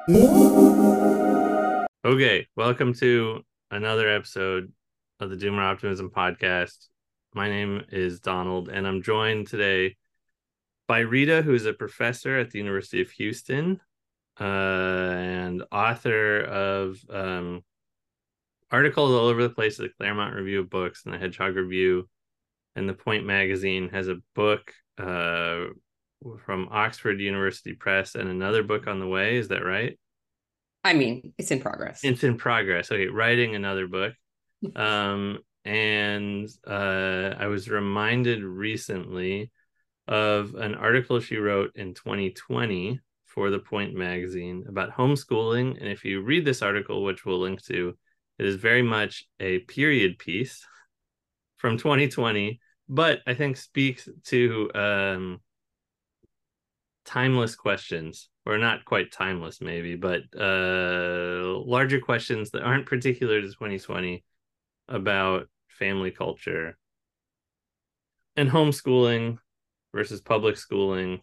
Okay, welcome to another episode of the Doomer Optimism podcast. My name is Donald, and I'm joined today by Rita, who's a professor at the University of Houston and author of articles all over the place at the Claremont Review of Books and the Hedgehog Review, and the Point Magazine has a book from Oxford University Press and another book on the way. Is that right? I mean, it's in progress. It's in progress. Okay, writing another book. And I was reminded recently of an article she wrote in 2020 for the Point magazine about homeschooling. And if you read this article, which we'll link to, it is very much a period piece from 2020, but I think speaks to timeless questions, or not quite timeless maybe, but larger questions that aren't particular to 2020 about family culture and homeschooling versus public schooling,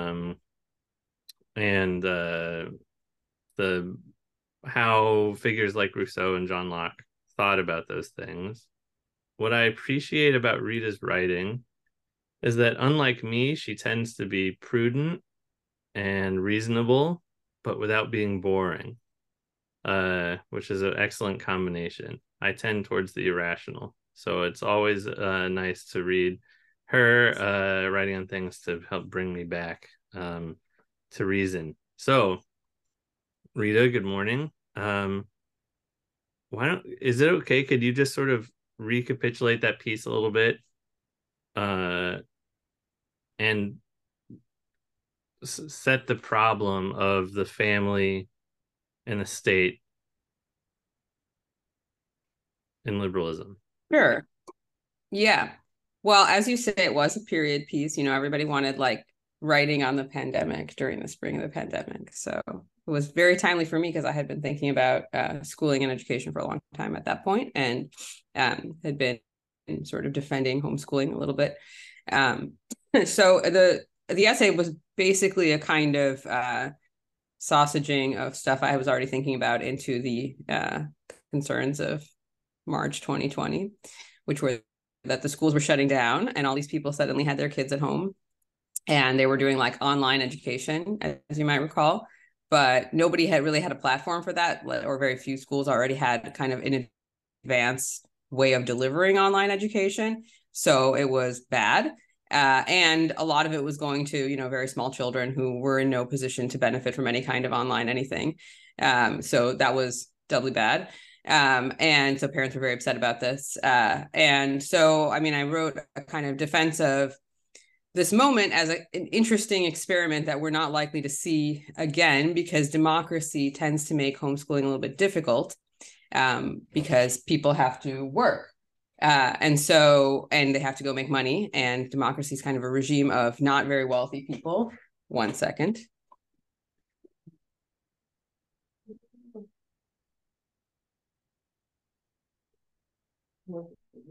and the how figures like Rousseau and John Locke thought about those things. What I appreciate about Rita's writing is that, unlike me, she tends to be prudent and reasonable, but without being boring, which is an excellent combination. I tend towards the irrational, so it's always nice to read her writing on things to help bring me back to reason. So, Rita, good morning. Is it okay? Could you just sort of recapitulate that piece a little bit, and set the problem of the family and the state in liberalism? Sure. Yeah. Well, as you say, it was a period piece. Everybody wanted like writing on the pandemic during the spring of the pandemic. So it was very timely for me because I had been thinking about schooling and education for a long time at that point, and had been sort of defending homeschooling a little bit. So the essay was basically a kind of sausaging of stuff I was already thinking about into the concerns of March 2020, which were that the schools were shutting down and all these people suddenly had their kids at home and they were doing like online education, as you might recall, but nobody had really had a platform for that, or very few schools already had kind of an advanced way of delivering online education. So it was bad. And a lot of it was going to, very small children who were in no position to benefit from any kind of online anything. So that was doubly bad. And so parents were very upset about this. And so, I wrote a kind of defense of this moment as an interesting experiment that we're not likely to see again, because democracy tends to make homeschooling a little bit difficult, because people have to work. And they have to go make money, and democracy is kind of a regime of not very wealthy people. 1 second. All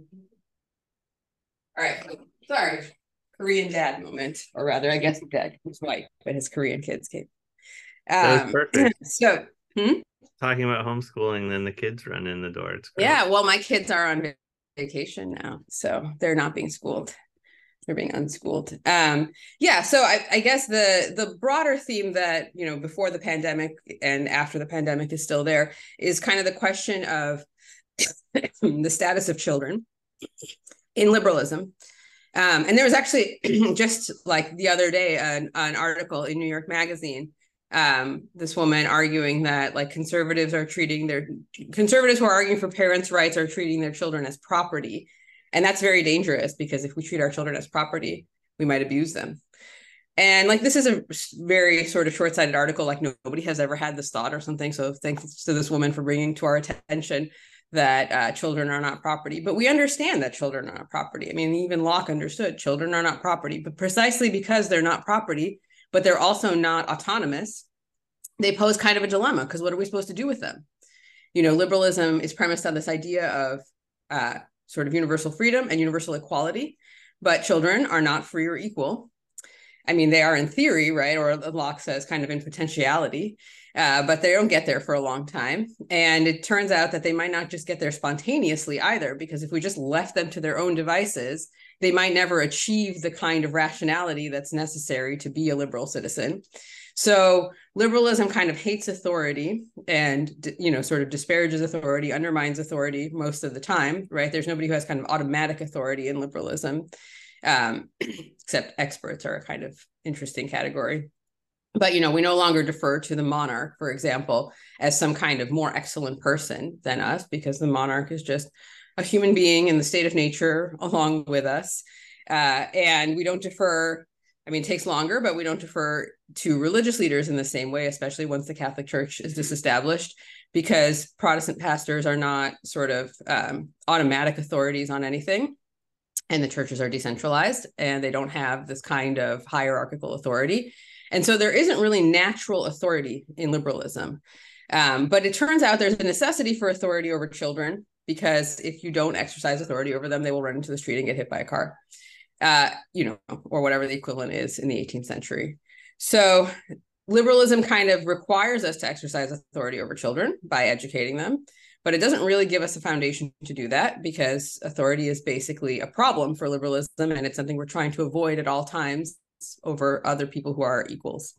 right, sorry. Korean dad moment, or rather, I guess dad was white, but his Korean kids came. That was perfect. So, Talking about homeschooling, then the kids run in the door. It's great. Yeah, well, my kids are on vacation now, so they're not being schooled. They're being unschooled. Yeah, so I guess the broader theme that, before the pandemic and after the pandemic is still there is kind of the question of the status of children in liberalism. And there was actually just like the other day an article in New York Magazine, this woman arguing that like conservatives who are arguing for parents' rights are treating their children as property. And that's very dangerous, because if we treat our children as property, we might abuse them. And like, this is a very sort of short-sighted article, like nobody has ever had this thought or something. So thanks to this woman for bringing to our attention that children are not property. But we understand that children are not property. Even Locke understood children are not property, but precisely because they're not property, but they're also not autonomous, they pose kind of a dilemma, because what are we supposed to do with them? Liberalism is premised on this idea of sort of universal freedom and universal equality, but children are not free or equal. I mean, they are in theory, right? Or Locke says kind of in potentiality, but they don't get there for a long time. And it turns out that they might not just get there spontaneously either, because if we just left them to their own devices, they might never achieve the kind of rationality that's necessary to be a liberal citizen. So liberalism kind of hates authority and, sort of disparages authority, undermines authority most of the time, right? There's nobody who has kind of automatic authority in liberalism, except experts are a kind of interesting category. But, we no longer defer to the monarch, for example, as some kind of more excellent person than us, because the monarch is just a human being in the state of nature along with us. And we don't defer. I mean, it takes longer, but we don't defer to religious leaders in the same way, especially once the Catholic Church is disestablished, because Protestant pastors are not sort of automatic authorities on anything. And the churches are decentralized and they don't have this kind of hierarchical authority. And so there isn't really natural authority in liberalism. But it turns out there's a necessity for authority over children, because if you don't exercise authority over them, they will run into the street and get hit by a car, or whatever the equivalent is in the 18th century. So liberalism kind of requires us to exercise authority over children by educating them, but it doesn't really give us a foundation to do that, because authority is basically a problem for liberalism, and it's something we're trying to avoid at all times over other people who are equals.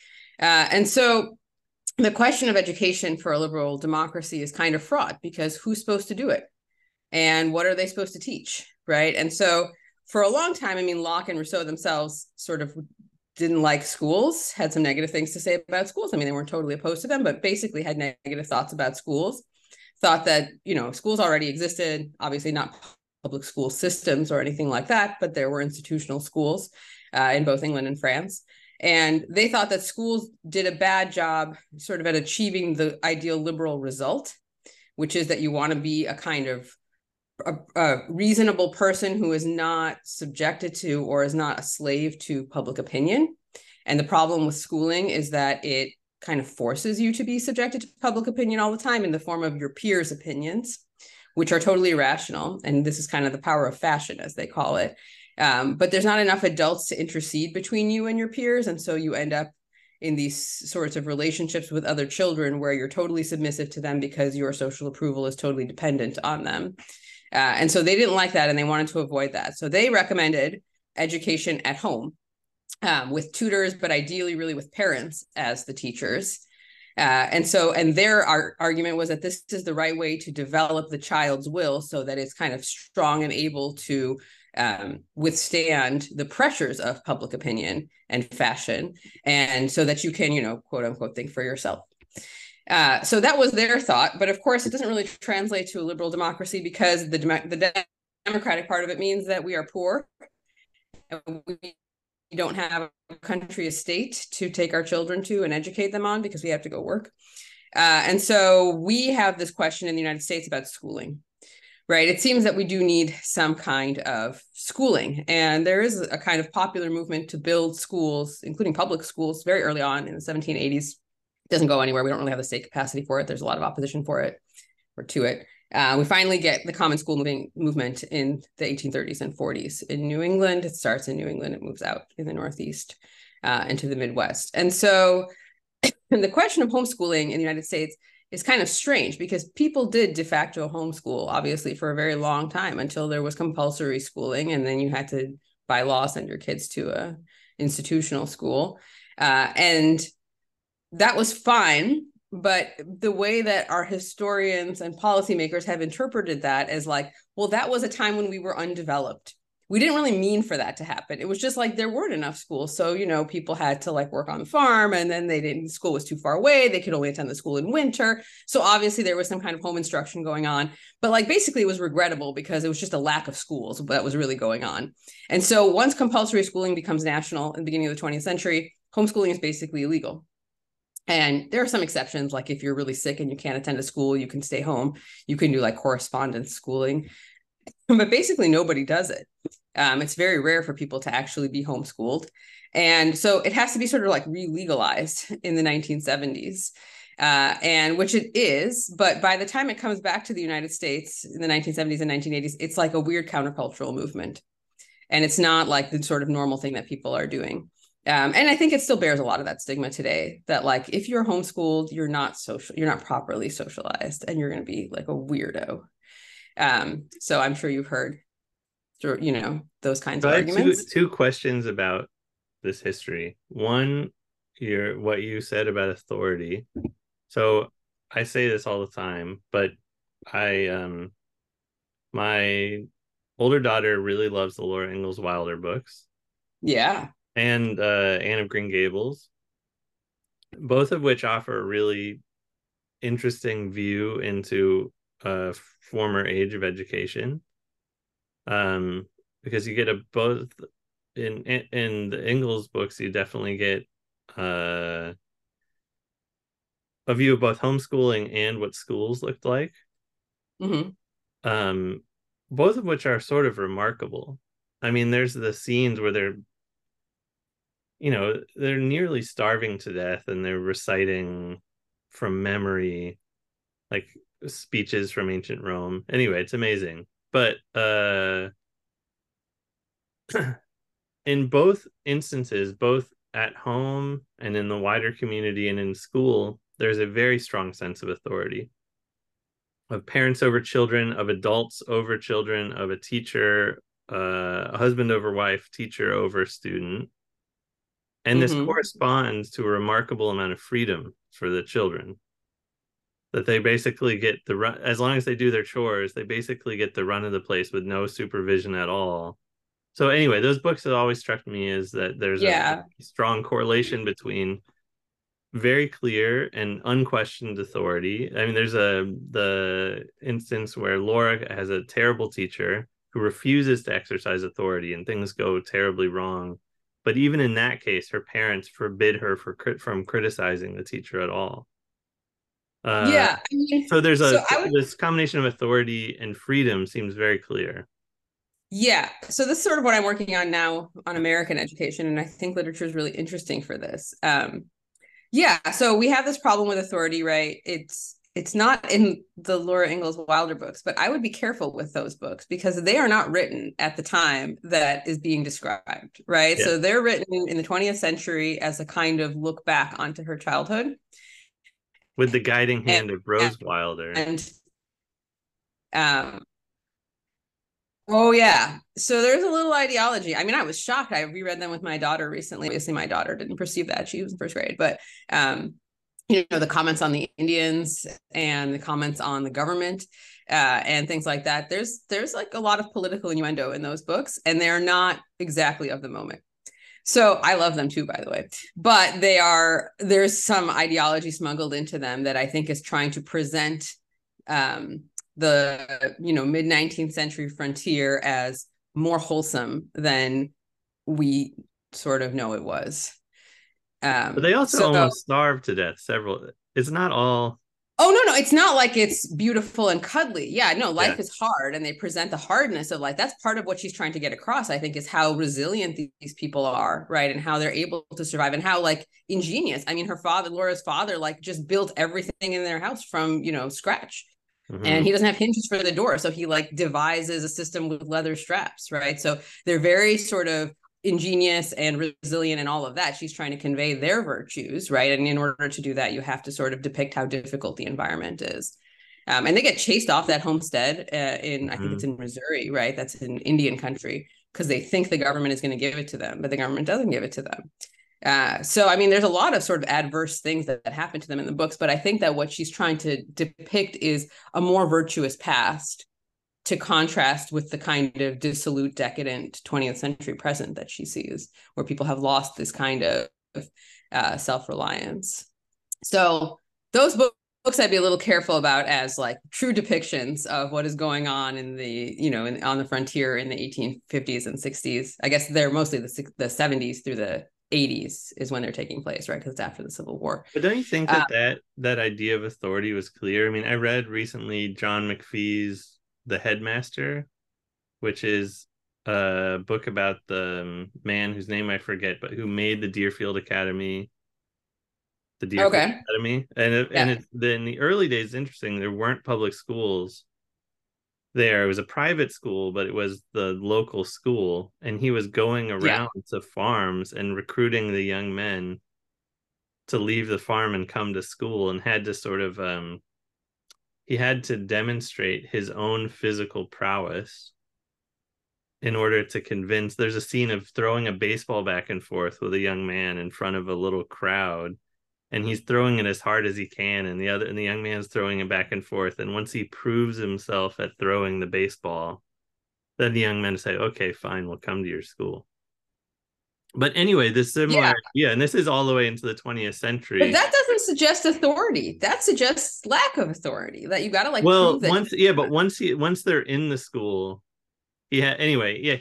And so the question of education for a liberal democracy is kind of fraught, because who's supposed to do it? And what are they supposed to teach, right? And so for a long time, I mean, Locke and Rousseau themselves sort of didn't like schools, had some negative things to say about schools. I mean, they weren't totally opposed to them, but basically had negative thoughts about schools, thought that, schools already existed, obviously not public school systems or anything like that, but there were institutional schools in both England and France. And they thought that schools did a bad job sort of at achieving the ideal liberal result, which is that you want to be a kind of a reasonable person who is not subjected to or is not a slave to public opinion. And the problem with schooling is that it kind of forces you to be subjected to public opinion all the time in the form of your peers' opinions, which are totally irrational. And this is kind of the power of fashion, as they call it. But there's not enough adults to intercede between you and your peers. And so you end up in these sorts of relationships with other children where you're totally submissive to them because your social approval is totally dependent on them. And so they didn't like that, and they wanted to avoid that. So they recommended education at home with tutors, but ideally really with parents as the teachers. And their argument was that this is the right way to develop the child's will so that it's kind of strong and able to withstand the pressures of public opinion and fashion, and so that you can, quote unquote, think for yourself. So that was their thought. But of course, it doesn't really translate to a liberal democracy, because the democratic part of it means that we are poor. And we don't have a country estate to take our children to and educate them on, because we have to go work. And so we have this question in the United States about schooling, right? It seems that we do need some kind of schooling. And there is a kind of popular movement to build schools, including public schools, very early on in the 1780s. It doesn't go anywhere. We don't really have the state capacity for it. There's a lot of opposition for it or to it. We finally get the common school movement in the 1830s and 40s in New England. It starts in New England. It moves out in the Northeast into the Midwest. And so the question of homeschooling in the United States is kind of strange, because people did de facto homeschool, obviously, for a very long time, until there was compulsory schooling. And then you had to, by law, send your kids to a institutional school. And that was fine. But the way that our historians and policymakers have interpreted that as like, well, that was a time when we were undeveloped. We didn't really mean for that to happen. It was just like there weren't enough schools. So, people had to like work on the farm, and then school was too far away. They could only attend the school in winter. So obviously there was some kind of home instruction going on. But like basically it was regrettable, because it was just a lack of schools that was really going on. And so once compulsory schooling becomes national in the beginning of the 20th century, homeschooling is basically illegal. And there are some exceptions, like if you're really sick and you can't attend a school, you can stay home. You can do like correspondence schooling, but basically nobody does it. It's very rare for people to actually be homeschooled. And so it has to be sort of like re-legalized in the 1970s, and which it is. But by the time it comes back to the United States in the 1970s and 1980s, it's like a weird countercultural movement. And it's not like the sort of normal thing that people are doing. And I think it still bears a lot of that stigma today, that like if you're homeschooled, you're not social, you're not properly socialized, and you're going to be like a weirdo. So I'm sure you've heard, those kinds So of I have arguments. two questions about this history. One, what you said about authority. So I say this all the time, but I my older daughter really loves the Laura Ingalls Wilder books Yeah. and Anne of Green Gables, both of which offer a really interesting view into a former age of education. Because you get a both in the Ingalls books, you definitely get uh, a view of both homeschooling and what schools looked like. Mm-hmm. Um, both of which are sort of remarkable. I mean, there's the scenes where they're nearly starving to death and they're reciting from memory like speeches from ancient Rome. Anyway, it's amazing. But in both instances, both at home and in the wider community and in school, there's a very strong sense of authority of parents over children, of adults over children, of a teacher, a husband over wife, teacher over student. And this Mm-hmm. corresponds to a remarkable amount of freedom for the children, that they basically get the run, as long as they do their chores, they basically get the run of the place with no supervision at all. So anyway, those books have always struck me as that there's a Yeah. strong correlation between very clear and unquestioned authority. I mean, there's the instance where Laura has a terrible teacher who refuses to exercise authority and things go terribly wrong. But even in that case, her parents forbid her from criticizing the teacher at all. Uh, Yeah. I mean, so there's so I would, this combination of authority and freedom seems very clear. yeah. So this is sort of what I'm working on now on American education. And I think literature is really interesting for this. Yeah, so we have this problem with authority, right? It's not in the Laura Ingalls Wilder books, but I would be careful with those books because they are not written at the time that is being described, right? Yeah. So they're written in the 20th century as a kind of look back onto her childhood. With the guiding And, hand of Rose Wilder. and um, oh yeah. So there's a little ideology. I mean, I was shocked. I reread them with my daughter recently. Obviously, my daughter didn't perceive that. She was in first grade, but the comments on the Indians and the comments on the government and things like that. There's like a lot of political innuendo in those books, and they're not exactly of the moment. So I love them too, by the way, but there's some ideology smuggled into them that I think is trying to present the mid 19th century frontier as more wholesome than we sort of know it was. But they also So almost starved to death several. It's not all. Oh no, it's not like it's beautiful and cuddly. Yeah, no, Yeah. life is hard, and they present the hardness of life. That's part of what she's trying to get across, I think, is how resilient these people are, right? And how they're able to survive and how like ingenious. I mean, Laura's father, like just built everything in their house from, scratch. And Mm-hmm. he doesn't have hinges for the door. So he like devises a system with leather straps, right? So they're very sort of ingenious and resilient and all of that. She's trying to convey their virtues, right? And in order to do that, you have to sort of depict how difficult the environment is. And they get chased off that homestead I think it's Mm-hmm. in Missouri, right? That's in Indian country because they think the government is going to give it to them, but the government doesn't give it to them. So, I mean, there's a lot of sort of adverse things that happen to them in the books, but I think that what she's trying to depict is a more virtuous past to contrast with the kind of dissolute, decadent 20th century present that she sees, where people have lost this kind of self-reliance. So those books I'd be a little careful about as like true depictions of what is going on in on the frontier in the 1850s and 60s. I guess they're mostly the 70s through the 80s is when they're taking place, right? Because it's after the Civil War. But don't you think Uh, that idea of authority was clear? I mean, I read recently John McPhee's The Headmaster, which is a book about the man whose name I forget, but who made the Deerfield Academy, the Deerfield okay. Academy. In Yeah. the early days, interesting, there weren't public schools there. It was a private school, but it was the local school, and he was going Yeah. around to farms and recruiting the young men to leave the farm and come to school, and had to sort of he had to demonstrate his own physical prowess in order to convince. There's a scene of throwing a baseball back and forth with a young man in front of a little crowd, and he's throwing it as hard as he can, and the young man's throwing it back and forth, and once he proves himself at throwing the baseball, then the young men say, okay, fine, we'll come to your school. But anyway, this Yeah. similar, yeah, and this is all the way into the 20th But century. that doesn't suggest authority. That suggests lack of authority, that you got to like Well, prove that. once they're in the school, anyway, yeah,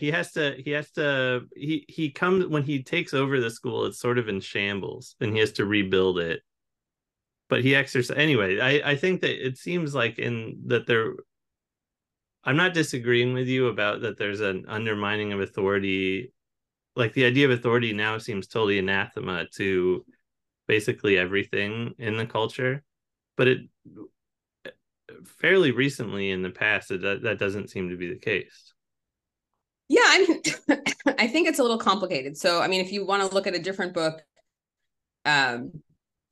he comes when he takes over the school, it's sort of in shambles, and he has to rebuild it. But he exercises anyway. I think that it seems like in that there, I'm not disagreeing with you about that there's an undermining of authority. Like the idea of authority now seems totally anathema to basically everything in the culture, but it fairly recently in the past that doesn't seem to be the case. Yeah, I mean, I think it's a little complicated. So, I mean, if you want to look at a different book, um,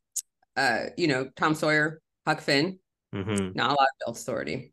Tom Sawyer, Huck Finn, Mm-hmm. not a lot of authority.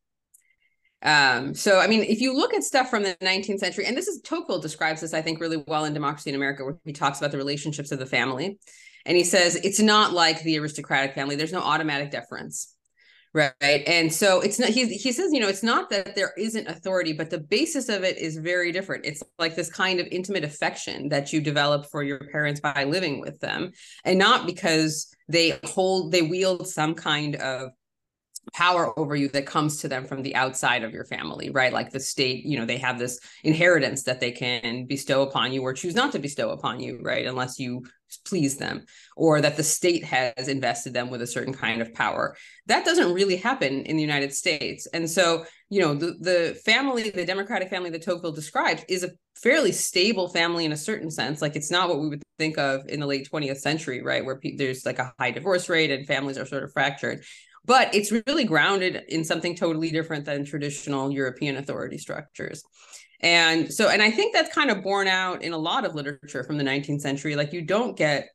So, I mean, if you look at stuff from the 19th century, and this is Tocqueville describes this, I think, really well in Democracy in America, where he talks about the relationships of the family. And he says, it's not like the aristocratic family. There's no automatic deference. Right. And so it's not, he says, it's not that there isn't authority, but the basis of it is very different. It's like this kind of intimate affection that you develop for your parents by living with them, and not because they wield some kind of power over you that comes to them from the outside of your family, right? Like the state, they have this inheritance that they can bestow upon you or choose not to bestow upon you, right? Unless you please them, or that the state has invested them with a certain kind of power. That doesn't really happen in the United States. And so, the family, the Democratic family that Tocqueville describes, is a fairly stable family in a certain sense. Like it's not what we would think of in the late 20th century, right? Where there's like a high divorce rate and families are sort of fractured. But it's really grounded in something totally different than traditional European authority structures. And I think that's kind of borne out in a lot of literature from the 19th century. Like you get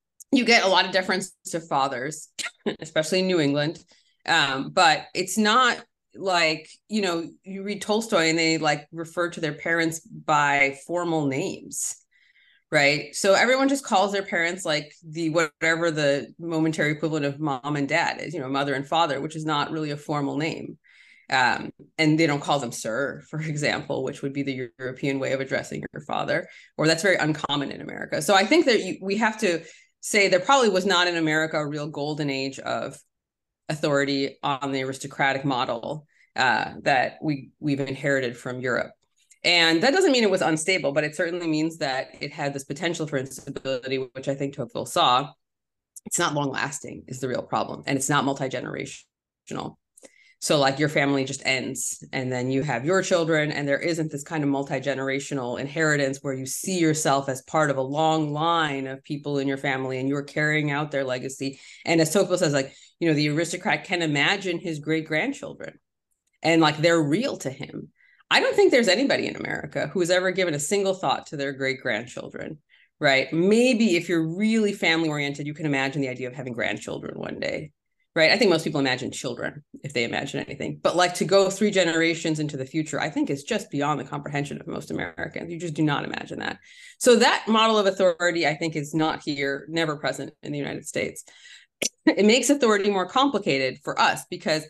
a lot of deference to fathers, especially in New England. But it's not like, you read Tolstoy and they like refer to their parents by formal names. Right. So everyone just calls their parents like whatever the momentary equivalent of mom and dad is, mother and father, which is not really a formal name. And they don't call them sir, for example, which would be the European way of addressing your father, or that's very uncommon in America. So I think that we have to say there probably was not in America a real golden age of authority on the aristocratic model that we've inherited from Europe. And that doesn't mean it was unstable, but it certainly means that it had this potential for instability, which I think Tocqueville saw. It's not long lasting is the real problem. And it's not multi-generational. So like your family just ends and then you have your children, and there isn't this kind of multi-generational inheritance where you see yourself as part of a long line of people in your family and you're carrying out their legacy. And as Tocqueville says, like, the aristocrat can imagine his great-grandchildren and like they're real to him. I don't think there's anybody in America who has ever given a single thought to their great-grandchildren, right? Maybe if you're really family-oriented, you can imagine the idea of having grandchildren one day, right? I think most people imagine children if they imagine anything. But like to go 3 generations into the future, I think is just beyond the comprehension of most Americans. You just do not imagine that. So that model of authority, I think, is not here, never present in the United States. It makes authority more complicated for us because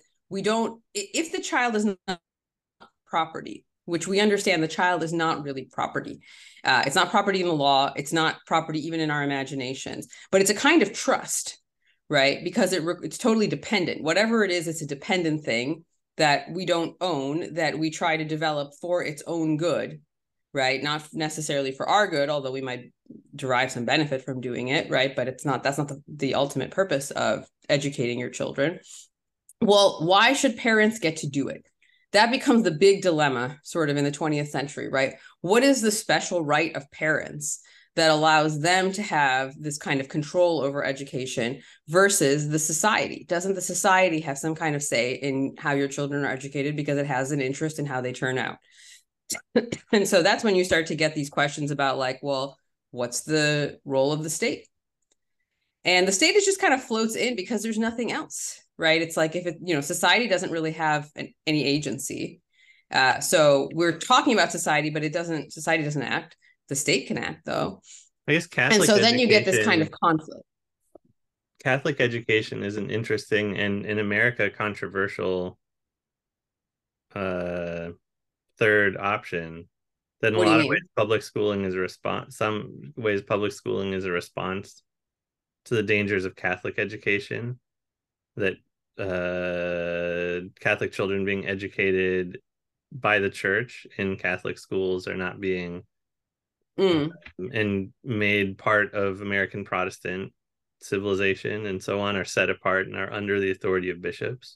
if the child is not property, which we understand the child is not really property. It's not property in the law. It's not property even in our imaginations, but it's a kind of trust, right? Because it's totally dependent. Whatever it is, it's a dependent thing that we don't own, that we try to develop for its own good, right? Not necessarily for our good, although we might derive some benefit from doing it, right? But that's not the ultimate purpose of educating your children. Well, why should parents get to do it? That becomes the big dilemma sort of in the 20th century, right? What is the special right of parents that allows them to have this kind of control over education versus the society? Doesn't the society have some kind of say in how your children are educated because it has an interest in how they turn out? And so that's when you start to get these questions about like, well, what's the role of the state? And the state is just kind of floats in because there's nothing else, right? It's like if it, society doesn't really have any agency. So we're talking about society, but society doesn't act. The state can act though. I guess And so then you get this kind of conflict. Catholic education is an interesting and in America controversial third option. That in a lot of ways public schooling is a response. Some ways public schooling is a response to the dangers of Catholic education, that Catholic children being educated by the church in Catholic schools are not being and made part of American Protestant civilization and so on, are set apart and are under the authority of bishops.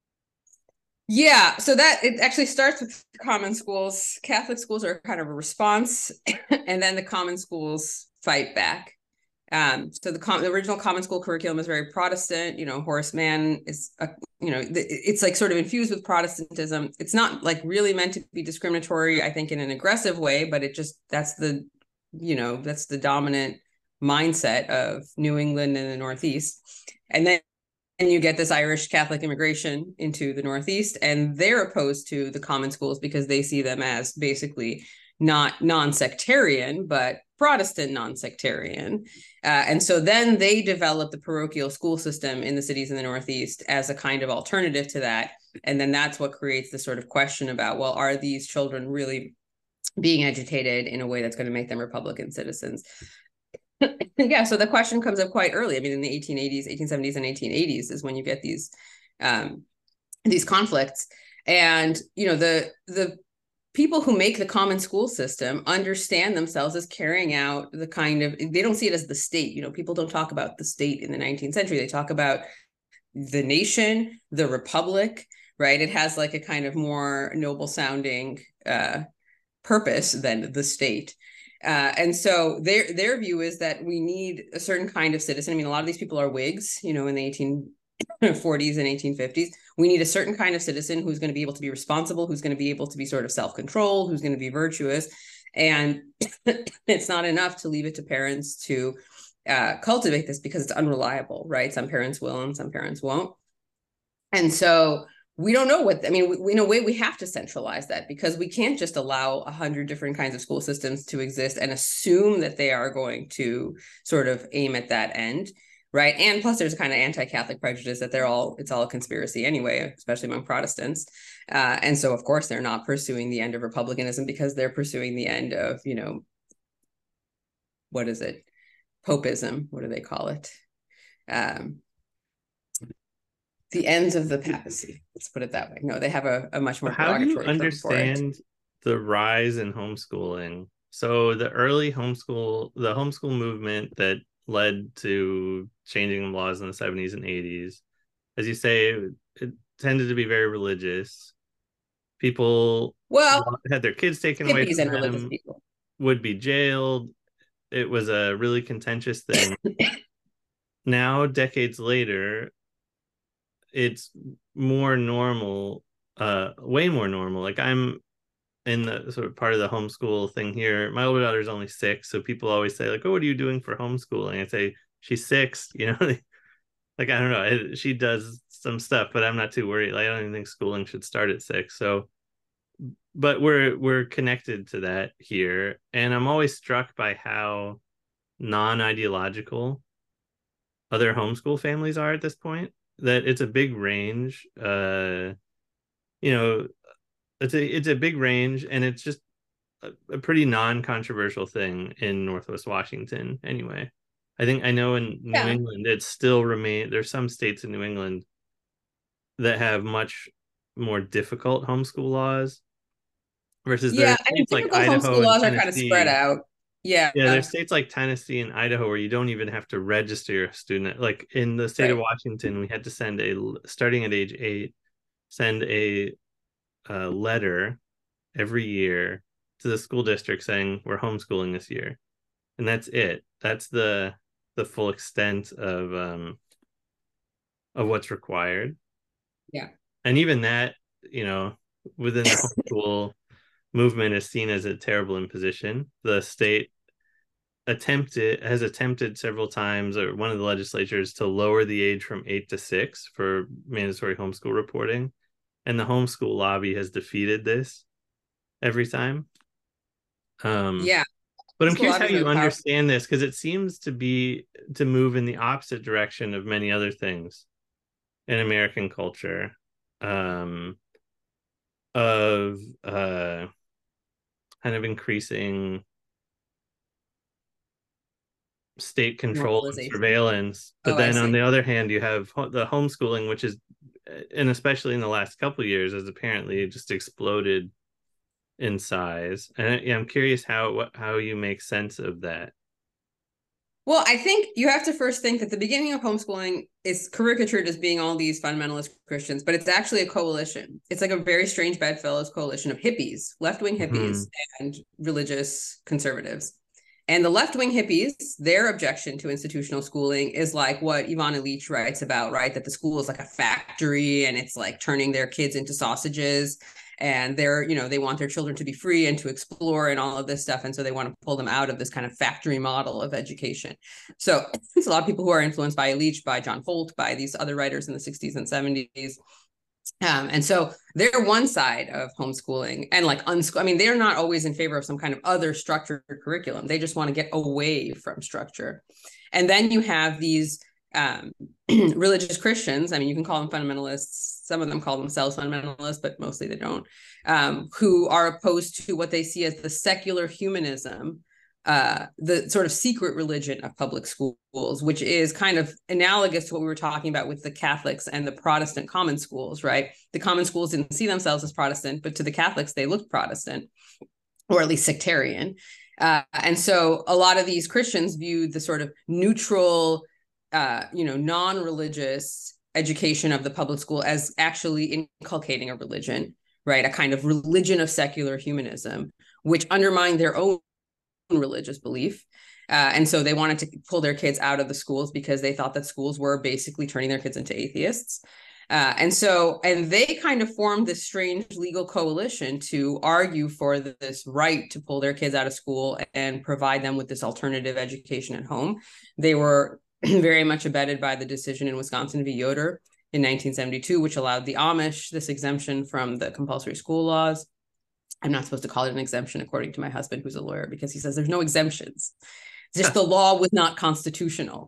Yeah, so that it actually starts with common schools. Catholic schools are kind of a response, and then the common schools fight back. So the original common school curriculum is very Protestant. Horace Mann is, it's like sort of infused with Protestantism. It's not like really meant to be discriminatory, I think, in an aggressive way, but that's the dominant mindset of New England and the Northeast. And then you get this Irish Catholic immigration into the Northeast, and they're opposed to the common schools because they see them as basically not non-sectarian, but Protestant non-sectarian. And so then they develop the parochial school system in the cities in the Northeast as a kind of alternative to that. And then that's what creates the sort of question about, well, are these children really being educated in a way that's going to make them Republican citizens? Yeah, so the question comes up quite early. I mean, in the 1880s, 1870s, and 1880s is when you get these conflicts. And the people who make the common school system understand themselves as carrying out the kind of, they don't see it as the state. People don't talk about the state in the 19th century. They talk about the nation, the republic, right? It has like a kind of more noble sounding purpose than the state. And so their view is that we need a certain kind of citizen. I mean, a lot of these people are Whigs, in the 1840s and 1850s. We need a certain kind of citizen who's going to be able to be responsible, who's going to be able to be sort of self-controlled, who's going to be virtuous. And it's not enough to leave it to parents to cultivate this because it's unreliable, right? Some parents will and some parents won't. And so we don't know in a way we have to centralize that, because we can't just allow 100 different kinds of school systems to exist and assume that they are going to sort of aim at that end, right? And plus there's a kind of anti-Catholic prejudice that it's all a conspiracy anyway, especially among Protestants. And so of course they're not pursuing the end of republicanism because they're pursuing the end of, what is it? Popism, what do they call it? The ends of the papacy. Let's put it that way. No, they have a much more. How do you understand the rise in homeschooling? So the homeschool movement that led to changing laws in the 70s and 80s, as you say, it tended to be very religious. People had their kids taken away from them, would be jailed. It was a really contentious thing. Now, decades later, it's more normal, way more normal. Like I'm in the sort of part of the homeschool thing here. My older daughter's only 6, so people always say like, "Oh, what are you doing for homeschooling?" I say she's 6, like I don't know, she does some stuff, but I'm not too worried. Like, I don't even think schooling should start at 6. So, but we're connected to that here, and I'm always struck by how non-ideological other homeschool families are at this point. That it's a big range. It's a big range, and it's just a pretty non-controversial thing in Northwest Washington anyway. I know in New England it still remains, there's some states in New England that have much more difficult homeschool laws versus states like Idaho and laws Tennessee are kind of spread out. Yeah, there's states like Tennessee and Idaho where you don't even have to register your student. Like in the state of Washington, we had to send starting at age 8, send a letter every year to the school district saying we're homeschooling this year. and that's it. That's the full extent of what's required. Yeah. And even that, within the homeschool movement is seen as a terrible imposition. The state has attempted several times, or one of the legislatures, to lower the age from 8 to 6 for mandatory homeschool reporting, and the homeschool lobby has defeated this every time. Yeah. But I'm School curious how lobby is you really powerful. understand this, because it seems to move in the opposite direction of many other things in American culture, of kind of increasing state control and Normalization. surveillance. But Oh, I then on see. the other hand, you have the homeschooling, which is, and especially in the last couple of years, has apparently just exploded in size. And yeah, I'm curious how you make sense of that. Well, I think you have to first think that the beginning of homeschooling is caricatured as being all these fundamentalist Christians, but it's actually a coalition. It's like a very strange bedfellows coalition of hippies, left-wing hippies, Mm-hmm. and religious conservatives. And the left-wing hippies, their objection to institutional schooling is like what Ivan Illich writes about, right? That the school is like a factory and it's like turning their kids into sausages, and they want their children to be free and to explore and all of this stuff, and so they want to pull them out of this kind of factory model of education. So it's a lot of people who are influenced by Illich, by John Holt, by these other writers in the 60s and 70s. And so they're one side of homeschooling, and like I mean, they're not always in favor of some kind of other structured curriculum. They just want to get away from structure. And then you have these religious Christians. I mean, you can call them fundamentalists. Some of them call themselves fundamentalists, but mostly they don't, who are opposed to what they see as the secular humanism, the sort of secret religion of public schools, which is kind of analogous to what we were talking about with the Catholics and the Protestant common schools, right? The common schools didn't see themselves as Protestant, but to the Catholics, they looked Protestant, or at least sectarian. And so a lot of these Christians viewed the sort of neutral, non-religious education of the public school as actually inculcating a religion, right? A kind of religion of secular humanism, which undermined their own religious belief. And so they wanted to pull their kids out of the schools because they thought that schools were basically turning their kids into atheists. And they kind of formed this strange legal coalition to argue for this right to pull their kids out of school and provide them with this alternative education at home. They were very much abetted by the decision in Wisconsin v. Yoder in 1972, which allowed the Amish this exemption from the compulsory school laws. I'm not supposed to call it an exemption, according to my husband, who's a lawyer, because he says there's no exemptions. It's just the law was not constitutional.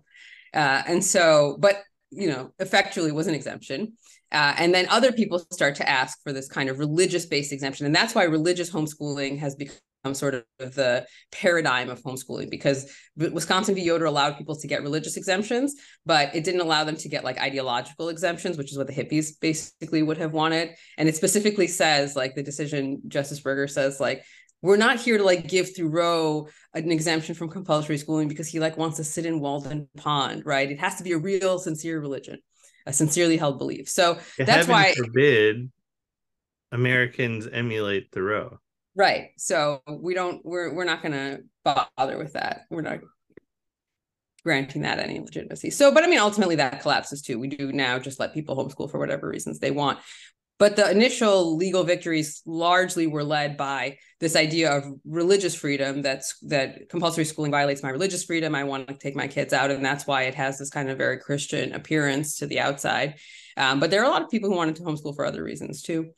But effectually was an exemption. And then other people start to ask for this kind of religious-based exemption. And that's why religious homeschooling has become sort of the paradigm of homeschooling, because Wisconsin v. Yoder allowed people to get religious exemptions, but it didn't allow them to get like ideological exemptions, which is what the hippies basically would have wanted. And it specifically says, like the decision, Justice Berger says, like, we're not here to like give Thoreau an exemption from compulsory schooling because he like wants to sit in Walden Pond, right? It has to be a real, sincere religion, a sincerely held belief. So that's Heaven why, forbid Americans emulate Thoreau. right? So we're not going to bother with that. We're not granting that any legitimacy. So, but I mean, ultimately that collapses too. We do now just let people homeschool for whatever reasons they want. But the initial legal victories largely were led by this idea of religious freedom, that compulsory schooling violates my religious freedom. I want to take my kids out. And that's why it has this kind of very Christian appearance to the outside. But there are a lot of people who wanted to homeschool for other reasons too.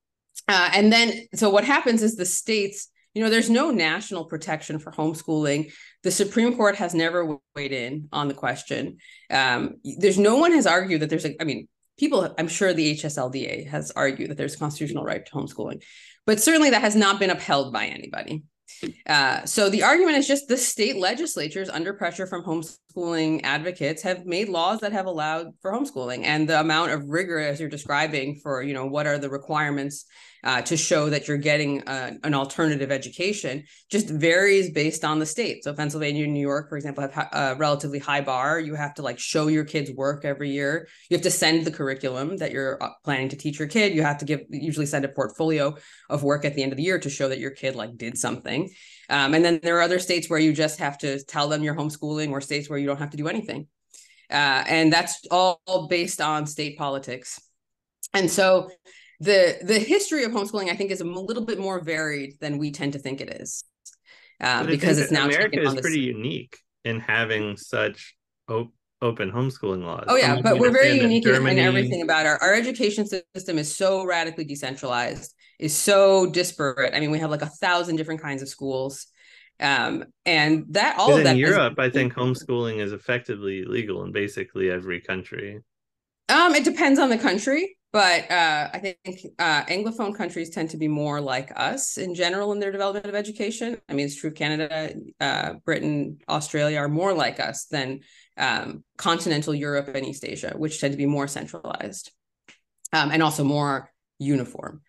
So what happens is the states, there's no national protection for homeschooling. The Supreme Court has never weighed in on the question. No one has argued that people, I'm sure the HSLDA has argued that there's a constitutional right to homeschooling, but certainly that has not been upheld by anybody. So the argument is just the state legislatures, under pressure from homeschooling advocates, have made laws that have allowed for homeschooling, and the amount of rigor, as you're describing, for what are the requirements to show that you're getting an alternative education, just varies based on the state. So Pennsylvania and New York, for example, have a relatively high bar. You have to like show your kids work every year. You have to send the curriculum that you're planning to teach your kid. You have to usually send a portfolio of work at the end of the year to show that your kid like did something. homeschooling. And then there are other states where you just have to tell them you're homeschooling, or states where you don't have to do anything. And that's all based on state politics. And so the history of homeschooling, I think, is a little bit more varied than we tend to think it is, because it's now America is pretty unique in having such open homeschooling laws. Oh yeah, but we're very unique in everything about our education system is so radically decentralized, is so disparate. I mean, we have like 1,000 different kinds of schools. And that all of that in Europe, I think homeschooling is effectively legal in basically every country. It depends on the country, but I think Anglophone countries tend to be more like us in general in their development of education. I mean, it's true Canada, Britain, Australia are more like us than continental Europe and East Asia, which tend to be more centralized and also more uniform.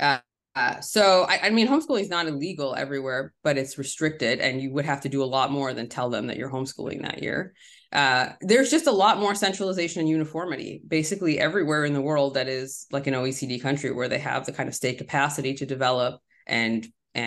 So, I mean, homeschooling is not illegal everywhere, but it's restricted, and you would have to do a lot more than tell them that you're homeschooling that year. There's just a lot more centralization and uniformity basically everywhere in the world that is like an OECD country, where they have the kind of state capacity to develop and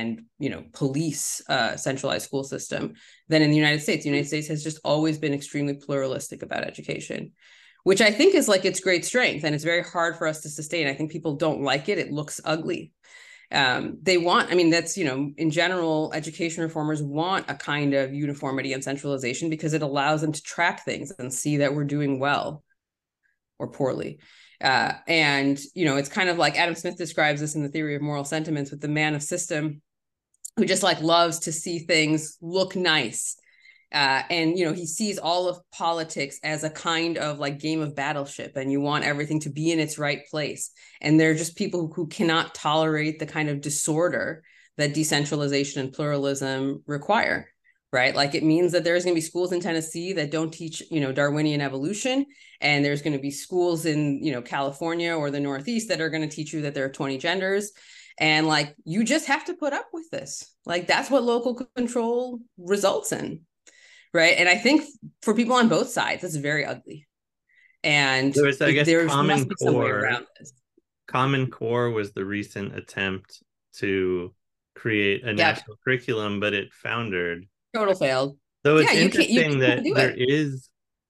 police a centralized school system, than in the United States. The United States has just always been extremely pluralistic about education, which I think is like its great strength, and it's very hard for us to sustain. I think people don't like it. It looks ugly. They want, I mean, that's, in general, education reformers want a kind of uniformity and centralization because it allows them to track things and see that we're doing well or poorly. And it's kind of like Adam Smith describes this in The Theory of Moral Sentiments, with the man of system who just like loves to see things look nice. And he sees all of politics as a kind of like game of battleship, and you want everything to be in its right place. And they're just people who cannot tolerate the kind of disorder that decentralization and pluralism require, right? Like, it means that there's going to be schools in Tennessee that don't teach, Darwinian evolution. And there's going to be schools in, California or the Northeast that are going to teach you that there are 20 genders. And like, you just have to put up with this. Like, that's what local control results in. Right. And I think for people on both sides, it's very ugly. And there's, I guess, there must be some way around this. Common Core was the recent attempt to create a national curriculum, but it foundered. Total failed. So it's interesting that there is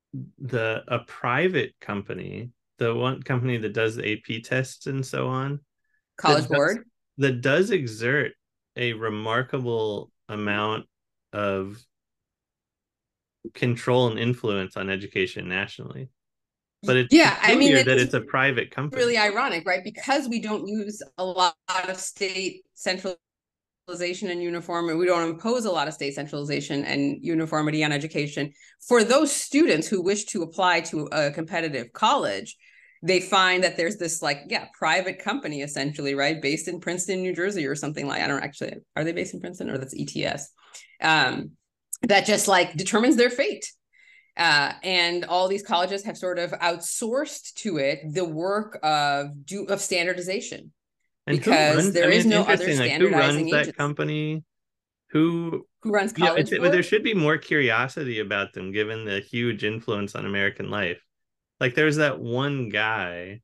a private company, the one company that does the AP tests and so on, College Board, that does exert a remarkable amount of control and influence on education nationally. But it's clear that it's a private company. Really ironic, right? Because we don't use a lot of state centralization and uniform, and we don't impose a lot of state centralization and uniformity on education. For those students who wish to apply to a competitive college, they find that there's this private company essentially, right? Based in Princeton, New Jersey or something like, I don't actually, are they based in Princeton, or that's ETS? That just like determines their fate. And all these colleges have sort of outsourced to it the work of standardization, and because there is no other standardizing who runs that company? Who runs College Board? There should be more curiosity about them, given the huge influence on American life. Like, there's that one guy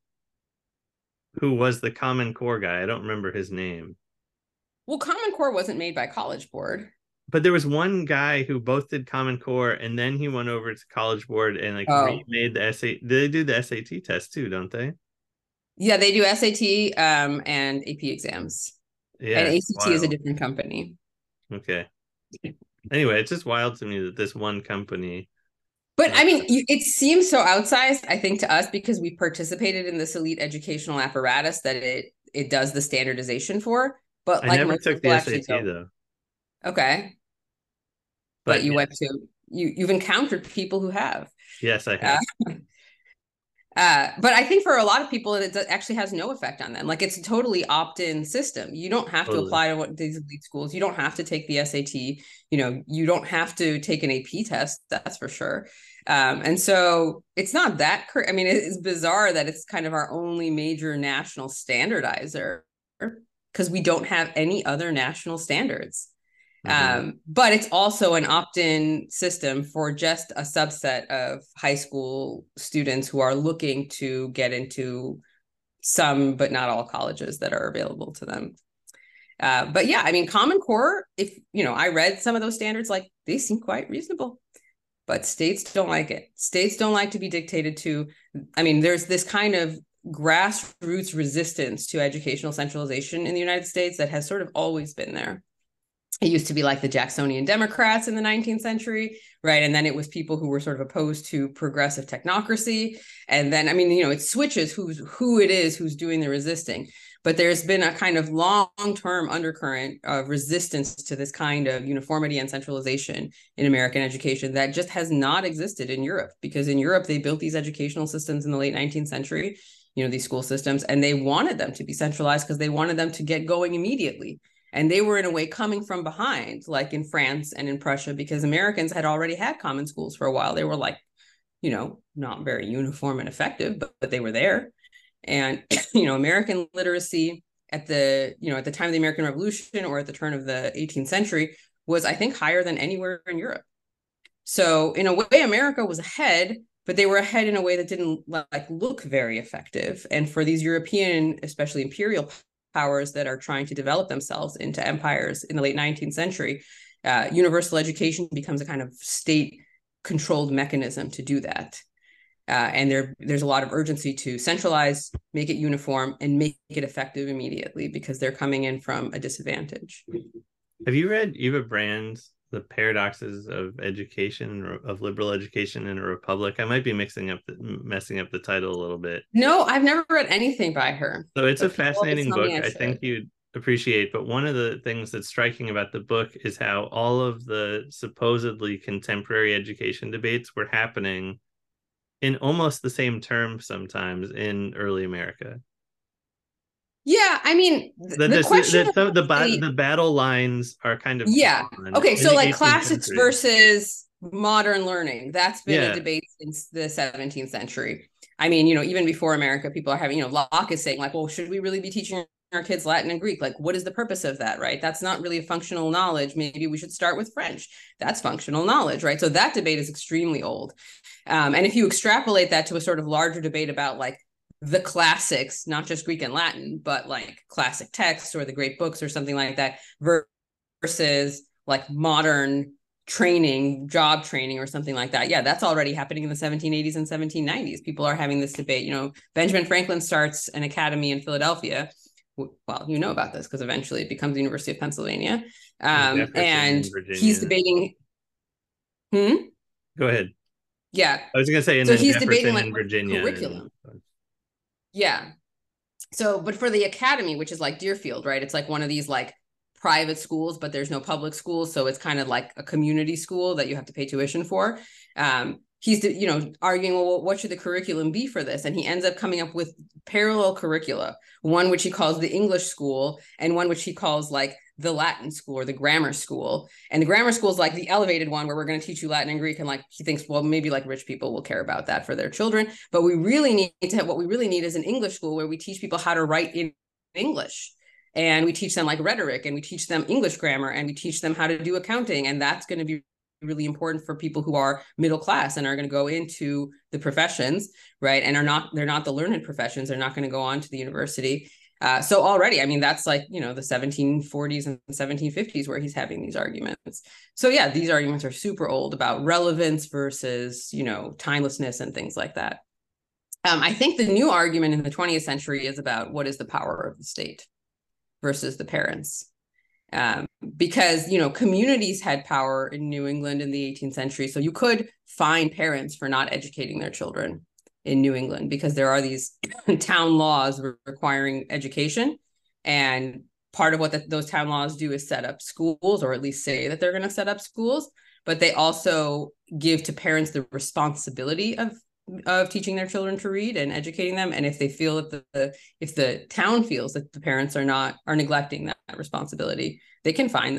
who was the Common Core guy. I don't remember his name. Well, Common Core wasn't made by College Board. But there was one guy who both did Common Core, and then he went over to College Board and remade the SAT. They do the SAT test too, don't they? Yeah, they do SAT and AP exams. Yeah, and ACT is a different company. Okay. Anyway, it's just wild to me that this one company. But I mean, it seems so outsized, I think, to us, because we participated in this elite educational apparatus that it does the standardization for. But I never took the SAT though. Okay. But you went to, you've encountered people who have. Yes, I have. But I think for a lot of people, it actually has no effect on them. Like, it's a totally opt-in system. You don't have to apply to these elite schools. You don't have to take the SAT. You don't have to take an AP test. That's for sure. And so it's not that. I mean, it's bizarre that it's kind of our only major national standardizer, because we don't have any other national standards. But it's also an opt-in system for just a subset of high school students who are looking to get into some, but not all, colleges that are available to them. But yeah, I mean, Common Core, if, I read some of those standards, like they seem quite reasonable, but states don't like it. States don't like to be dictated to. I mean, there's this kind of grassroots resistance to educational centralization in the United States that has sort of always been there. It used to be like the Jacksonian Democrats in the 19th century, right? And then it was people who were sort of opposed to progressive technocracy. And then, I mean, it switches who it is who's doing the resisting. But there's been a kind of long-term undercurrent of resistance to this kind of uniformity and centralization in American education that just has not existed in Europe, because in Europe, they built these educational systems in the late 19th century, these school systems, and they wanted them to be centralized because they wanted them to get going immediately. And they were in a way coming from behind, like in France and in Prussia, because Americans had already had common schools for a while. They were like, not very uniform and effective, but they were there. And, American literacy at the time of the American Revolution or at the turn of the 18th century was, I think, higher than anywhere in Europe. So in a way, America was ahead, but they were ahead in a way that didn't look very effective. And for these European, especially imperial powers that are trying to develop themselves into empires in the late 19th century, universal education becomes a kind of state-controlled mechanism to do that. And there's a lot of urgency to centralize, make it uniform, and make it effective immediately because they're coming in from a disadvantage. Have you read Eva Brand's The Paradoxes of Education, of Liberal Education in a Republic? I might be messing up the title a little bit. No, I've never read anything by her. So it's a fascinating book. I think you'd appreciate. But one of the things that's striking about the book is how all of the supposedly contemporary education debates were happening in almost the same terms sometimes in early America. Yeah, I mean, the battle lines are kind of okay. So like classics versus modern learning, that's been a debate since the 17th century. I mean, even before America, people are having, Locke is saying like, well, should we really be teaching our kids Latin and Greek? Like, what is the purpose of that, right? That's not really a functional knowledge. Maybe we should start with French. That's functional knowledge, right? So that debate is extremely old. And if you extrapolate that to a sort of larger debate about like the classics, not just Greek and Latin, but like classic texts or the great books or something like that, versus like modern training, job training or something like that. Yeah, that's already happening in the 1780s and 1790s. People are having this debate. Benjamin Franklin starts an academy in Philadelphia. Well, you know about this because eventually it becomes the University of Pennsylvania. And he's debating. Go ahead. Yeah. I was going to say, so he's debating like Virginia curriculum. Yeah. So, but for the academy, which is like Deerfield, right? It's like one of these like private schools, but there's no public schools. So it's kind of like a community school that you have to pay tuition for. He's, arguing, well, what should the curriculum be for this? And he ends up coming up with parallel curricula, one which he calls the English school and one which he calls like the Latin school or the grammar school. And the grammar school is like the elevated one where we're going to teach you Latin and Greek. And like, he thinks, well, maybe like rich people will care about that for their children. But what we really need is an English school where we teach people how to write in English. And we teach them like rhetoric and we teach them English grammar and we teach them how to do accounting. And that's going to be really important for people who are middle class and are going to go into the professions, right? And they're not the learned professions. They're not going to go on to the university. So already, I mean, that's like, the 1740s and 1750s where he's having these arguments. So yeah, these arguments are super old about relevance versus, timelessness and things like that. I think the new argument in the 20th century is about what is the power of the state versus the parents. Because, communities had power in New England in the 18th century. So you could fine parents for not educating their children in New England because there are these town laws requiring education. And part of what those town laws do is set up schools, or at least say that they're going to set up schools. But they also give to parents the responsibility of teaching their children to read and educating them. And if they feel that if the town feels that the parents are neglecting that responsibility, they can fine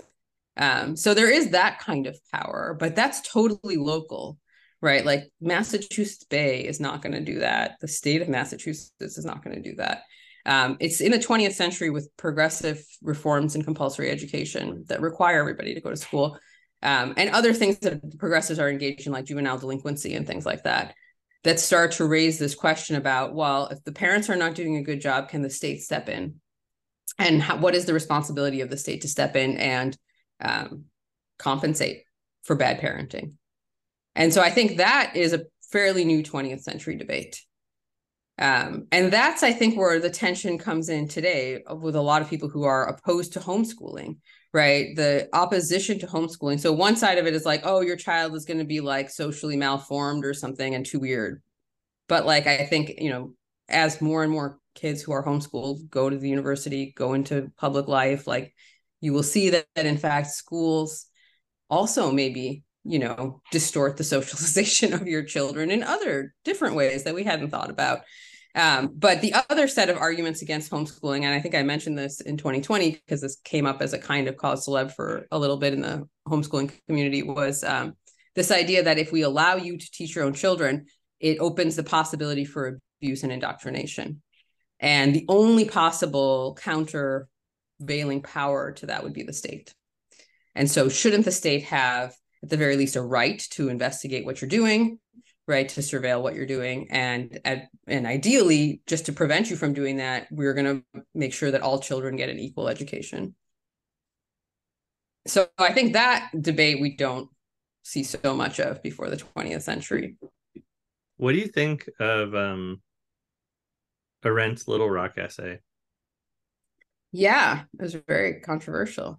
them. So there is that kind of power, but that's totally local, right? Like Massachusetts Bay is not going to do that. The state of Massachusetts is not going to do that. It's in the 20th century with progressive reforms in compulsory education that require everybody to go to school. And other things that progressives are engaged in, like juvenile delinquency and things like that start to raise this question about, well, if the parents are not doing a good job, can the state step in? and what is the responsibility of the state to step in and compensate for bad parenting. And so I think that is a fairly new 20th century debate. And that's, I think, where the tension comes in today with a lot of people who are opposed to homeschooling, right? The opposition to homeschooling. So one side of it is like, oh, your child is going to be like socially malformed or something and too weird. But like, I think, you know, as more and more kids who are homeschooled go to the university, go into public life, like you will see that in fact, schools also maybe, you know, distort the socialization of your children in other different ways that we hadn't thought about. But the other set of arguments against homeschooling, and I think I mentioned this in 2020 because this came up as a kind of cause celeb for a little bit in the homeschooling community, was this idea that if we allow you to teach your own children, it opens the possibility for abuse and indoctrination. And the only possible countervailing power to that would be the state. And so shouldn't the state have, at the very least, a right to investigate what you're doing, right, to surveil what you're doing, and ideally, just to prevent you from doing that, we're going to make sure that all children get an equal education. So I think that debate we don't see so much of before the 20th century. What do you think of Arendt's Little Rock essay? Yeah, it was very controversial.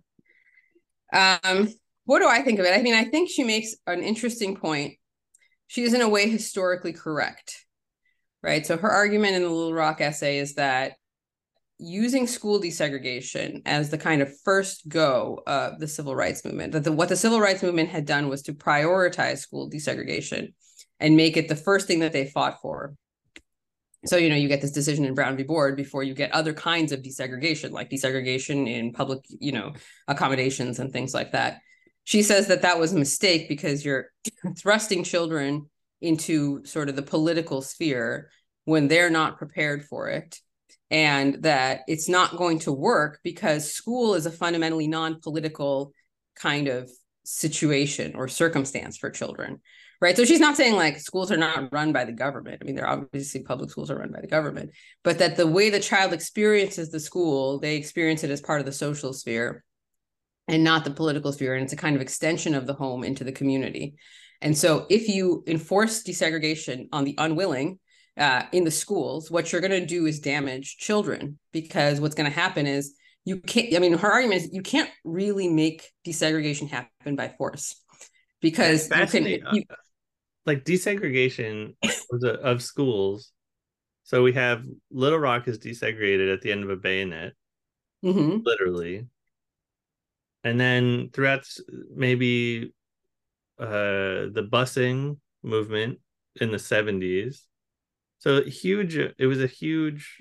What do I think of it? I mean, I think she makes an interesting point. She is in a way historically correct, right? So her argument in the Little Rock essay is that using school desegregation as the kind of first go of the civil rights movement, that what the civil rights movement had done was to prioritize school desegregation and make it the first thing that they fought for. So, you know, you get this decision in Brown v. Board before you get other kinds of desegregation, like desegregation in public, you know, accommodations and things like that. She says that that was a mistake because you're thrusting children into sort of the political sphere when they're not prepared for it, and that it's not going to work because school is a fundamentally non-political kind of situation or circumstance for children. Right. So she's not saying like schools are not run by the government. I mean, they're obviously public schools are run by the government, but that the way the child experiences the school, they experience it as part of the social sphere and not the political sphere. And it's a kind of extension of the home into the community. And so if you enforce desegregation on the unwilling in the schools, what you're going to do is damage children, because what's going to happen is you can't, I mean, her argument is you can't really make desegregation happen by force, because you can, like desegregation of schools. So we have Little Rock is desegregated at the end of a bayonet, literally. And then throughout maybe the busing movement in the 70s. So it was a huge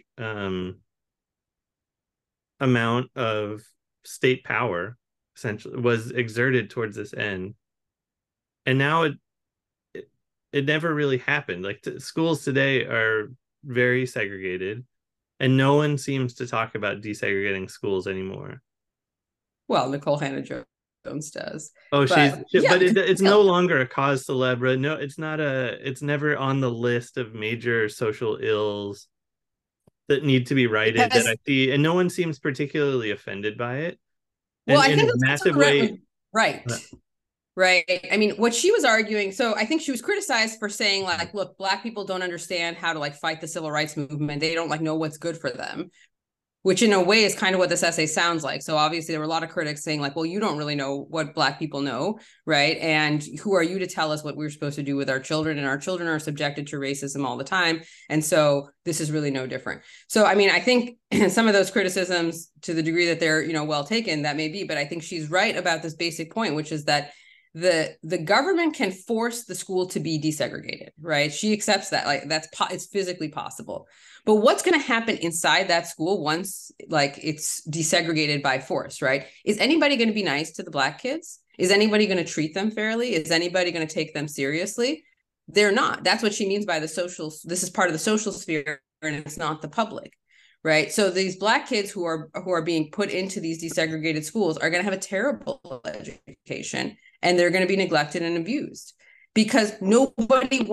amount of state power essentially was exerted towards this end. And now it never really happened. Like schools today are very segregated, and no one seems to talk about desegregating schools anymore. Well, Nicole Hannah-Jones does. Oh, but it's no longer a cause célèbre. No, it's not it's never on the list of major social ills that need to be righted that I see, and no one seems particularly offended by it. Well, I think that's a massive way, right? Right. I mean, what she was arguing, so I think she was criticized for saying like, look, Black people don't understand how to like fight the civil rights movement. They don't like know what's good for them, which in a way is kind of what this essay sounds like. So obviously there were a lot of critics saying like, well, you don't really know what Black people know, right? And who are you to tell us what we're supposed to do with our children? And our children are subjected to racism all the time. And so this is really no different. So, I mean, I think some of those criticisms, to the degree that they're, you know, well taken, that may be, but I think she's right about this basic point, which is that the government can force the school to be desegregated, right? She accepts that, like it's physically possible. But what's going to happen inside that school once like it's desegregated by force, right? Is anybody going to be nice to the Black kids? Is anybody going to treat them fairly? Is anybody going to take them seriously? They're not. That's what she means by the social. This is part of the social sphere, and it's not the public, right? So these Black kids who are being put into these desegregated schools are going to have a terrible education, and they're going to be neglected and abused because nobody wants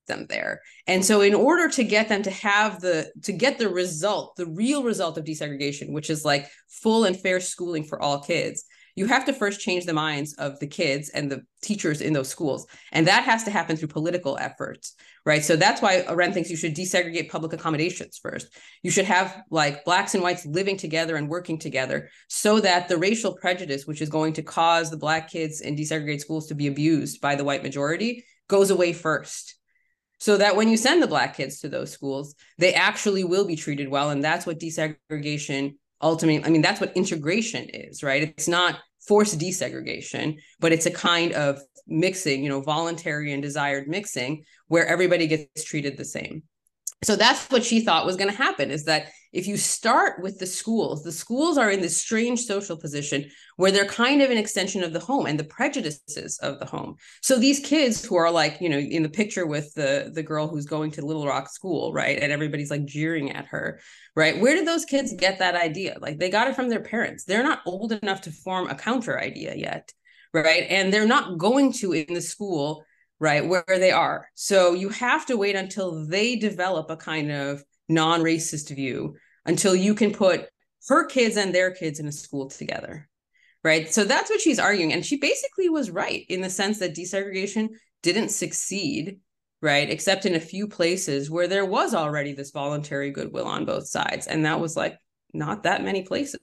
them there. And so in order to get them to have to get the result, the real result of desegregation, which is like full and fair schooling for all kids, you have to first change the minds of the kids and the teachers in those schools. And that has to happen through political efforts, right? So that's why Arendt thinks you should desegregate public accommodations first. You should have like Blacks and whites living together and working together so that the racial prejudice, which is going to cause the Black kids in desegregated schools to be abused by the white majority, goes away first. So that when you send the Black kids to those schools, they actually will be treated well. And that's what desegregation ultimately, I mean, that's what integration is, right? It's not forced desegregation, but it's a kind of mixing, you know, voluntary and desired mixing where everybody gets treated the same. So that's what she thought was going to happen, is that if you start with the schools are in this strange social position where they're kind of an extension of the home and the prejudices of the home. So these kids who are like, you know, in the picture with the girl who's going to Little Rock school, right? And everybody's like jeering at her, right? Where did those kids get that idea? Like they got it from their parents. They're not old enough to form a counter idea yet, right? And they're not going to in the school, right, where they are. So you have to wait until they develop a kind of non-racist view until you can put her kids and their kids in a school together, right? So that's what she's arguing. And she basically was right in the sense that desegregation didn't succeed, right, except in a few places where there was already this voluntary goodwill on both sides. And that was like not that many places.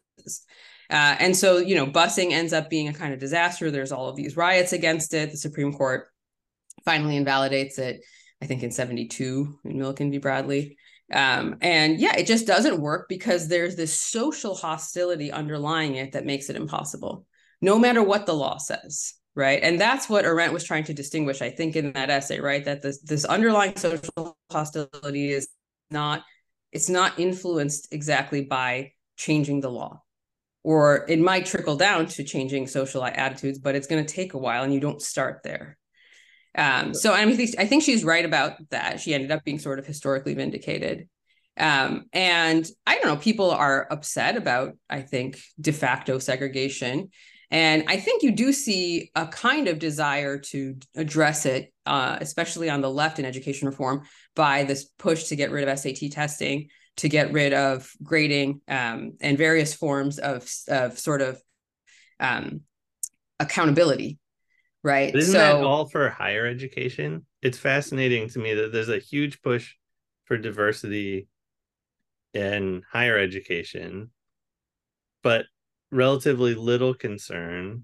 And so, you know, busing ends up being a kind of disaster. There's all of these riots against it. The Supreme Court finally invalidates it, I think in 72 in Milliken v. Bradley. And yeah, it just doesn't work because there's this social hostility underlying it that makes it impossible, no matter what the law says, right? And that's what Arendt was trying to distinguish, I think, in that essay, right? That this underlying social hostility is not, it's not influenced exactly by changing the law. Or it might trickle down to changing social attitudes, but it's going to take a while and you don't start there. So I mean, I think she's right about that. She ended up being sort of historically vindicated. And I don't know, people are upset about, I think, de facto segregation. And I think you do see a kind of desire to address it, especially on the left in education reform, by this push to get rid of SAT testing, to get rid of grading, and various forms of sort of accountability. Right. Isn't that all for higher education? It's fascinating to me that there's a huge push for diversity in higher education, but relatively little concern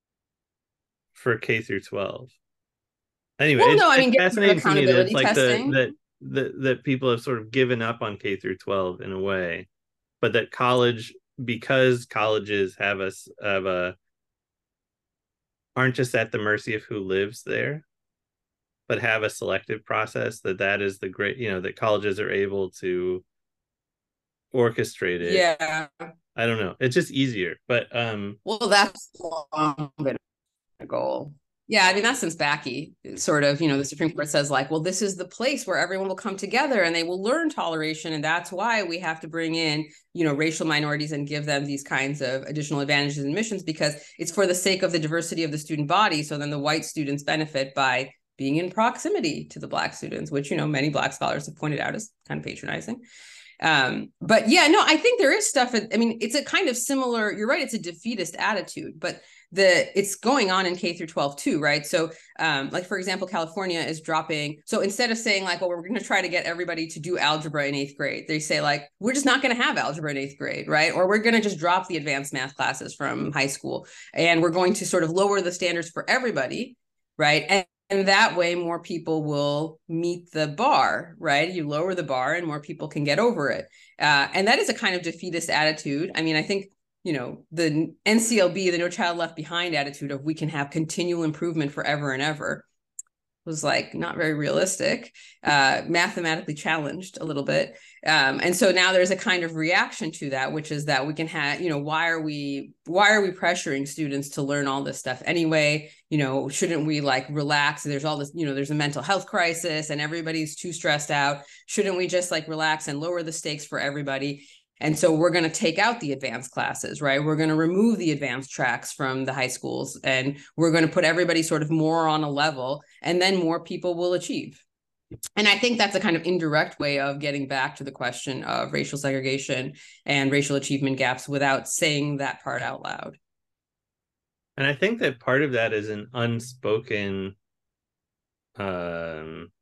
for K through 12. Anyway, well, no, I mean, it's fascinating to me that it's like testing. that people have sort of given up on K through 12 in a way, but that college, because colleges have a aren't just at the mercy of who lives there, but have a selective process, that is the great, you know, that colleges are able to orchestrate it. Yeah. I don't know. It's just easier. But well, that's long been a goal. Yeah, I mean, that's since Bakke, sort of, you know, the Supreme Court says like, well, this is the place where everyone will come together and they will learn toleration. And that's why we have to bring in, you know, racial minorities and give them these kinds of additional advantages and admissions, because it's for the sake of the diversity of the student body. So then the white students benefit by being in proximity to the Black students, which, you know, many Black scholars have pointed out is kind of patronizing. But yeah, no, I think there is stuff. I mean, it's a kind of similar, you're right, it's a defeatist attitude, but it's going on in K through 12 too, right? So like, for example, California is dropping. So instead of saying like, well, we're going to try to get everybody to do algebra in 8th grade, they say like, we're just not going to have algebra in 8th grade, right? Or we're going to just drop the advanced math classes from high school. And we're going to sort of lower the standards for everybody, right? And that way more people will meet the bar, right? You lower the bar and more people can get over it. And that is a kind of defeatist attitude. I mean, I think, you know, the NCLB, the No Child Left Behind attitude of we can have continual improvement forever and ever was like not very realistic, mathematically challenged a little bit. And so now there's a kind of reaction to that, which is that we can have, you know, why are we pressuring students to learn all this stuff anyway? You know, shouldn't we like relax? There's all this, you know, there's a mental health crisis and everybody's too stressed out. Shouldn't we just like relax and lower the stakes for everybody? And so we're going to take out the advanced classes, right? We're going to remove the advanced tracks from the high schools, and we're going to put everybody sort of more on a level, and then more people will achieve. And I think that's a kind of indirect way of getting back to the question of racial segregation and racial achievement gaps without saying that part out loud. And I think that part of that is an unspoken um,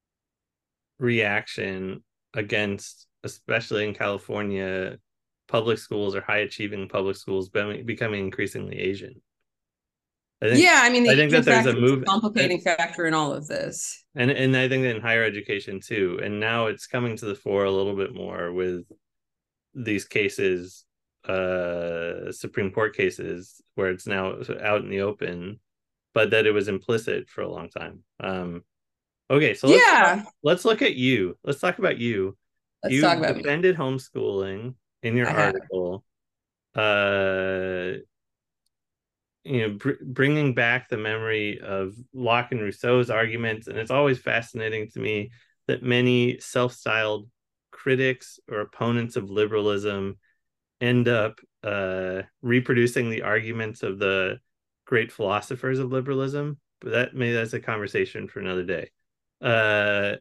reaction against, especially in California, public schools or high achieving public schools becoming increasingly Asian. Yeah, I mean, I the think Asian that there's a factor is a move, complicating factor in all of this. and I think that in higher education too. And now it's coming to the fore a little bit more with these cases, Supreme Court cases, where it's now out in the open, but that it was implicit for a long time. Okay, so Yeah, let's look at you. Let's talk about you. let's You talk about me. defended homeschooling in your I have. article. Uh, bringing back the memory of Locke and Rousseau's arguments, and it's always fascinating to me that many self-styled critics or opponents of liberalism end up reproducing the arguments of the great philosophers of liberalism. But that's a conversation for another day. Uh,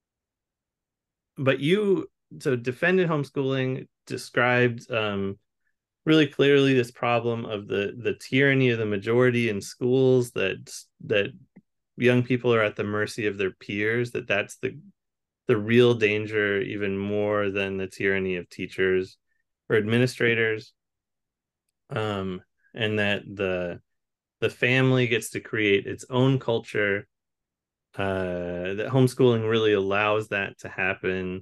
but you defended homeschooling, described really clearly this problem of the tyranny of the majority in schools, that young people are at the mercy of their peers, that's the real danger, even more than the tyranny of teachers or administrators, and that the family gets to create its own culture, that homeschooling really allows that to happen,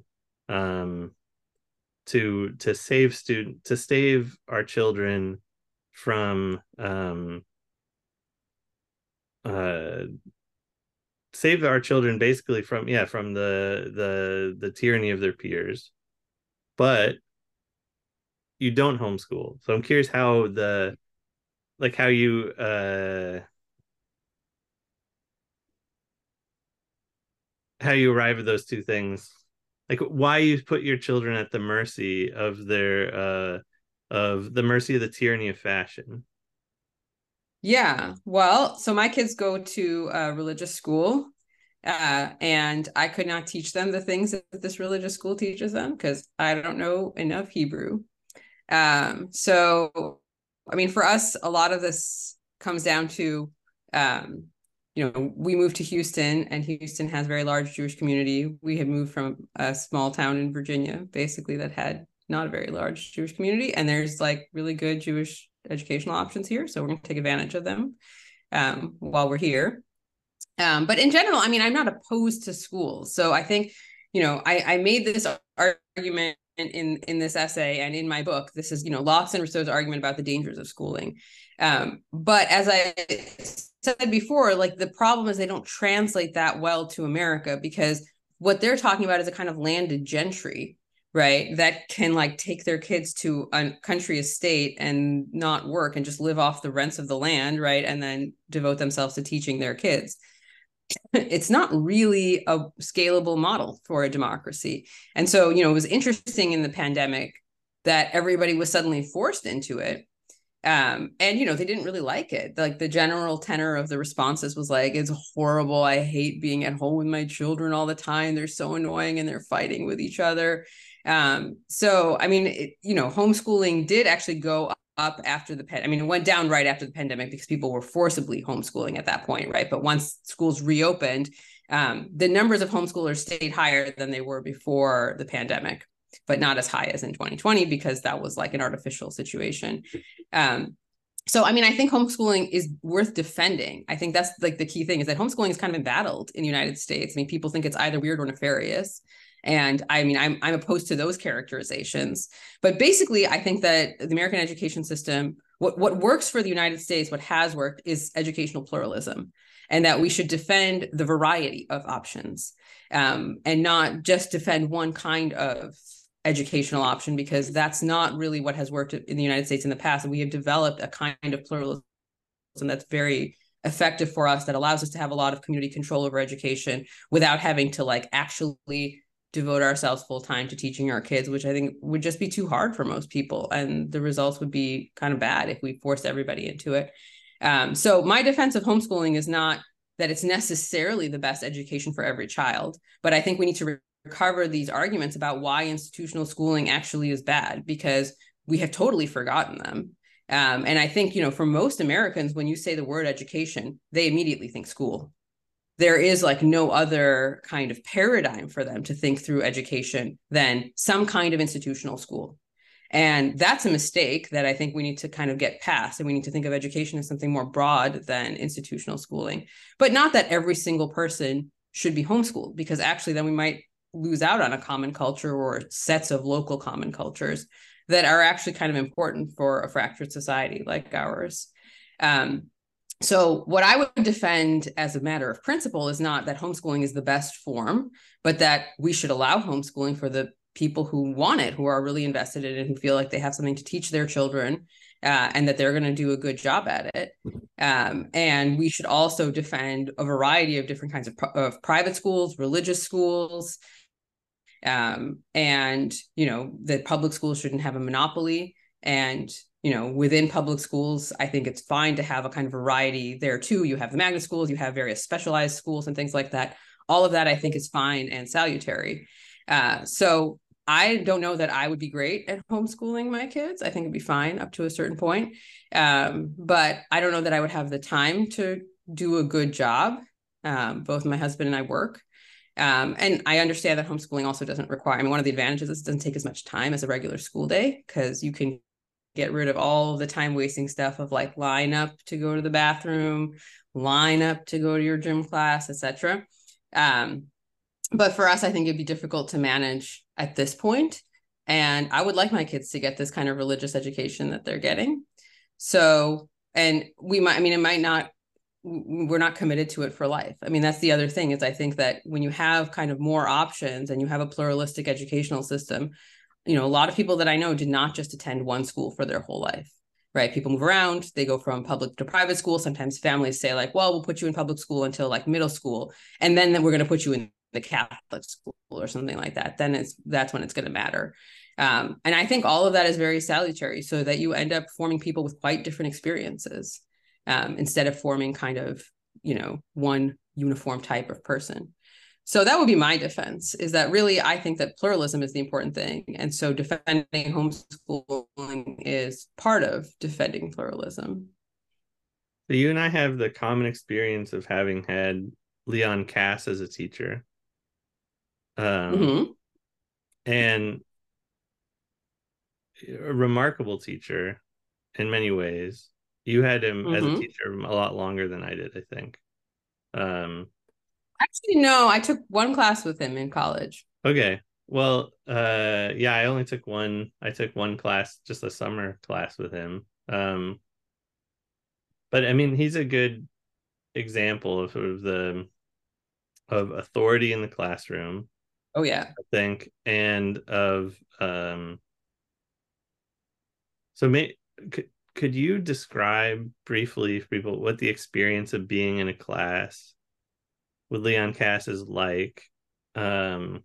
to save our children from uh save our children basically from the tyranny of their peers. But you don't homeschool, so I'm curious how the like how you arrive at those two things, like why you put your children at the mercy of the tyranny of fashion. Yeah. Well, so my kids go to a religious school, and I could not teach them the things that this religious school teaches them because I don't know enough Hebrew. So, I mean, for us, a lot of this comes down to, we moved to Houston, and Houston has a very large Jewish community. We had moved from a small town in Virginia, basically, that had not a very large Jewish community, and there's like really good Jewish educational options here. So we're going to take advantage of them while we're here. But in general, I mean, I'm not opposed to schools. So I think, I made this argument in this essay and in my book. This is, Locke's and Rousseau's argument about the dangers of schooling. But as I said before, like the problem is they don't translate that well to America, because what they're talking about is a kind of landed gentry, right, that can like take their kids to a country estate and not work and just live off the rents of the land, right, and then devote themselves to teaching their kids. It's not really a scalable model for a democracy. And so, it was interesting in the pandemic that everybody was suddenly forced into it. And they didn't really like it. Like the general tenor of the responses was like, it's horrible. I hate being at home with my children all the time. They're so annoying and they're fighting with each other. So I mean, homeschooling did actually go up after it went down right after the pandemic because people were forcibly homeschooling at that point, right? But once schools reopened, the numbers of homeschoolers stayed higher than they were before the pandemic, but not as high as in 2020 because that was like an artificial situation. So, I mean, I think homeschooling is worth defending. I think that's like the key thing, is that homeschooling is kind of embattled in the United States. I mean, people think it's either weird or nefarious. And I mean, I'm opposed to those characterizations. But basically, I think that the American education system, what works for the United States, what has worked, is educational pluralism, and that we should defend the variety of options, and not just defend one kind of educational option, because that's not really what has worked in the United States in the past. And we have developed a kind of pluralism that's very effective for us, that allows us to have a lot of community control over education without having to like actually devote ourselves full time to teaching our kids, which I think would just be too hard for most people. And the results would be kind of bad if we forced everybody into it. So my defense of homeschooling is not that it's necessarily the best education for every child. But I think we need to recover these arguments about why institutional schooling actually is bad, because we have totally forgotten them. And I think, for most Americans, when you say the word education, they immediately think school. There is like no other kind of paradigm for them to think through education than some kind of institutional school. And that's a mistake that I think we need to kind of get past. And we need to think of education as something more broad than institutional schooling, but not that every single person should be homeschooled, because actually then we might lose out on a common culture or sets of local common cultures that are actually kind of important for a fractured society like ours. So what I would defend as a matter of principle is not that homeschooling is the best form, but that we should allow homeschooling for the people who want it, who are really invested in it, who feel like they have something to teach their children, and that they're going to do a good job at it. And we should also defend a variety of different kinds of private schools, religious schools, and that public schools shouldn't have a monopoly. And within public schools, I think it's fine to have a kind of variety there too. You have the magnet schools, you have various specialized schools and things like that. All of that I think is fine and salutary. So I don't know that I would be great at homeschooling my kids. I think it'd be fine up to a certain point. But I don't know that I would have the time to do a good job. Both my husband and I work. And I understand that homeschooling also doesn't require, one of the advantages is it doesn't take as much time as a regular school day, because you can get rid of all the time wasting stuff of like line up to go to the bathroom, line up to go to your gym class, etc. But for us, I think it'd be difficult to manage at this point. And I would like my kids to get this kind of religious education that they're getting. So, and we might, it might not, we're not committed to it for life. That's the other thing, is I think that when you have kind of more options and you have a pluralistic educational system, a lot of people that I know did not just attend one school for their whole life, right? People move around, they go from public to private school. Sometimes families say like, well, we'll put you in public school until like middle school, and then we're going to put you in the Catholic school or something like that. Then that's when it's going to matter. And I think all of that is very salutary, so that you end up forming people with quite different experiences, instead of forming kind of, one uniform type of person. So that would be my defense, is that really I think that pluralism is the important thing. And so defending homeschooling is part of defending pluralism. So you and I have the common experience of having had Leon Kass as a teacher. And a remarkable teacher in many ways. You had him as a teacher a lot longer than I did, I think. Actually, no, I took one class with him in college. Okay. Well, yeah, I took one class, just a summer class with him. But he's a good example of sort of of authority in the classroom. Oh yeah. I think, and of so could you describe briefly for people what the experience of being in a class with Leon Kass is like? And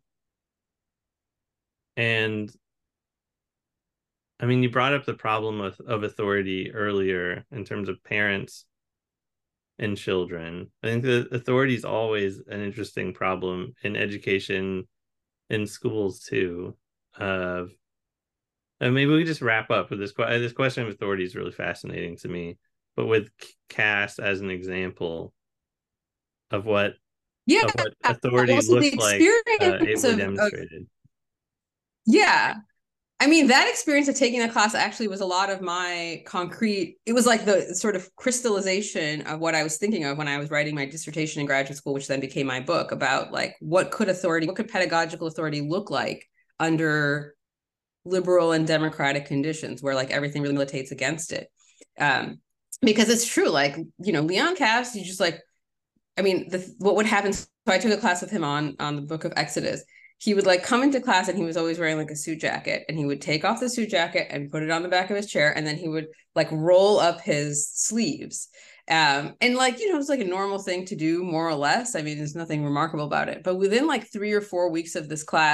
you brought up the problem of authority earlier in terms of parents and children. I think the authority is always an interesting problem in education, in schools too. And maybe we just wrap up with this question of authority is really fascinating to me, but with Kass as an example of what authority looks like ably demonstrated. Yeah. That experience of taking the class actually was a lot of my concrete, it was like the sort of crystallization of what I was thinking of when I was writing my dissertation in graduate school, which then became my book, about like what could pedagogical authority look like under liberal and democratic conditions where like everything really militates against it. Because it's true, like, Leon Kass, you just like, what would happen, so I took a class with him on the book of Exodus. He would like come into class and he was always wearing like a suit jacket, and he would take off the suit jacket and put it on the back of his chair, and then he would like roll up his sleeves. And like, it's like a normal thing to do, more or less. There's nothing remarkable about it. But within like 3 or 4 weeks of this class,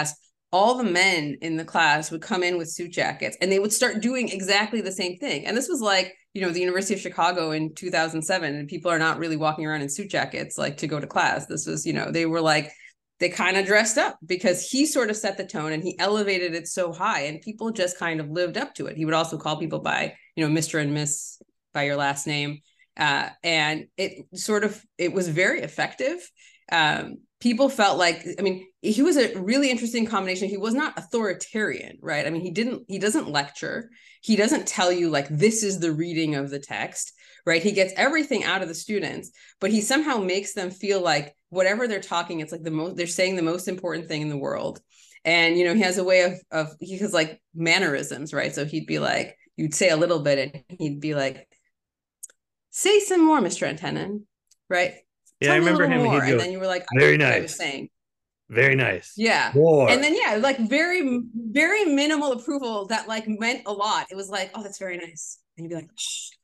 all the men in the class would come in with suit jackets and they would start doing exactly the same thing. And this was like, the University of Chicago in 2007, and people are not really walking around in suit jackets like to go to class. This was, they were like, they kind of dressed up because he sort of set the tone and he elevated it so high, and people just kind of lived up to it. He would also call people by, Mr. and Miss by your last name. And it was very effective. People felt like, he was a really interesting combination. He was not authoritarian, right? He doesn't lecture. He doesn't tell you like, this is the reading of the text, right? He gets everything out of the students, but he somehow makes them feel like whatever they're talking, it's like they're saying the most important thing in the world. And, he has a way he has like mannerisms, right? So he'd be like, you'd say a little bit and he'd be like, say some more, Mr. Antenin, right? Yeah, I remember him. More. And then you were like, very nice. I was saying. Very nice. Yeah. More. And then, like very, very minimal approval that like meant a lot. It was like, oh, that's very nice. And you'd be like,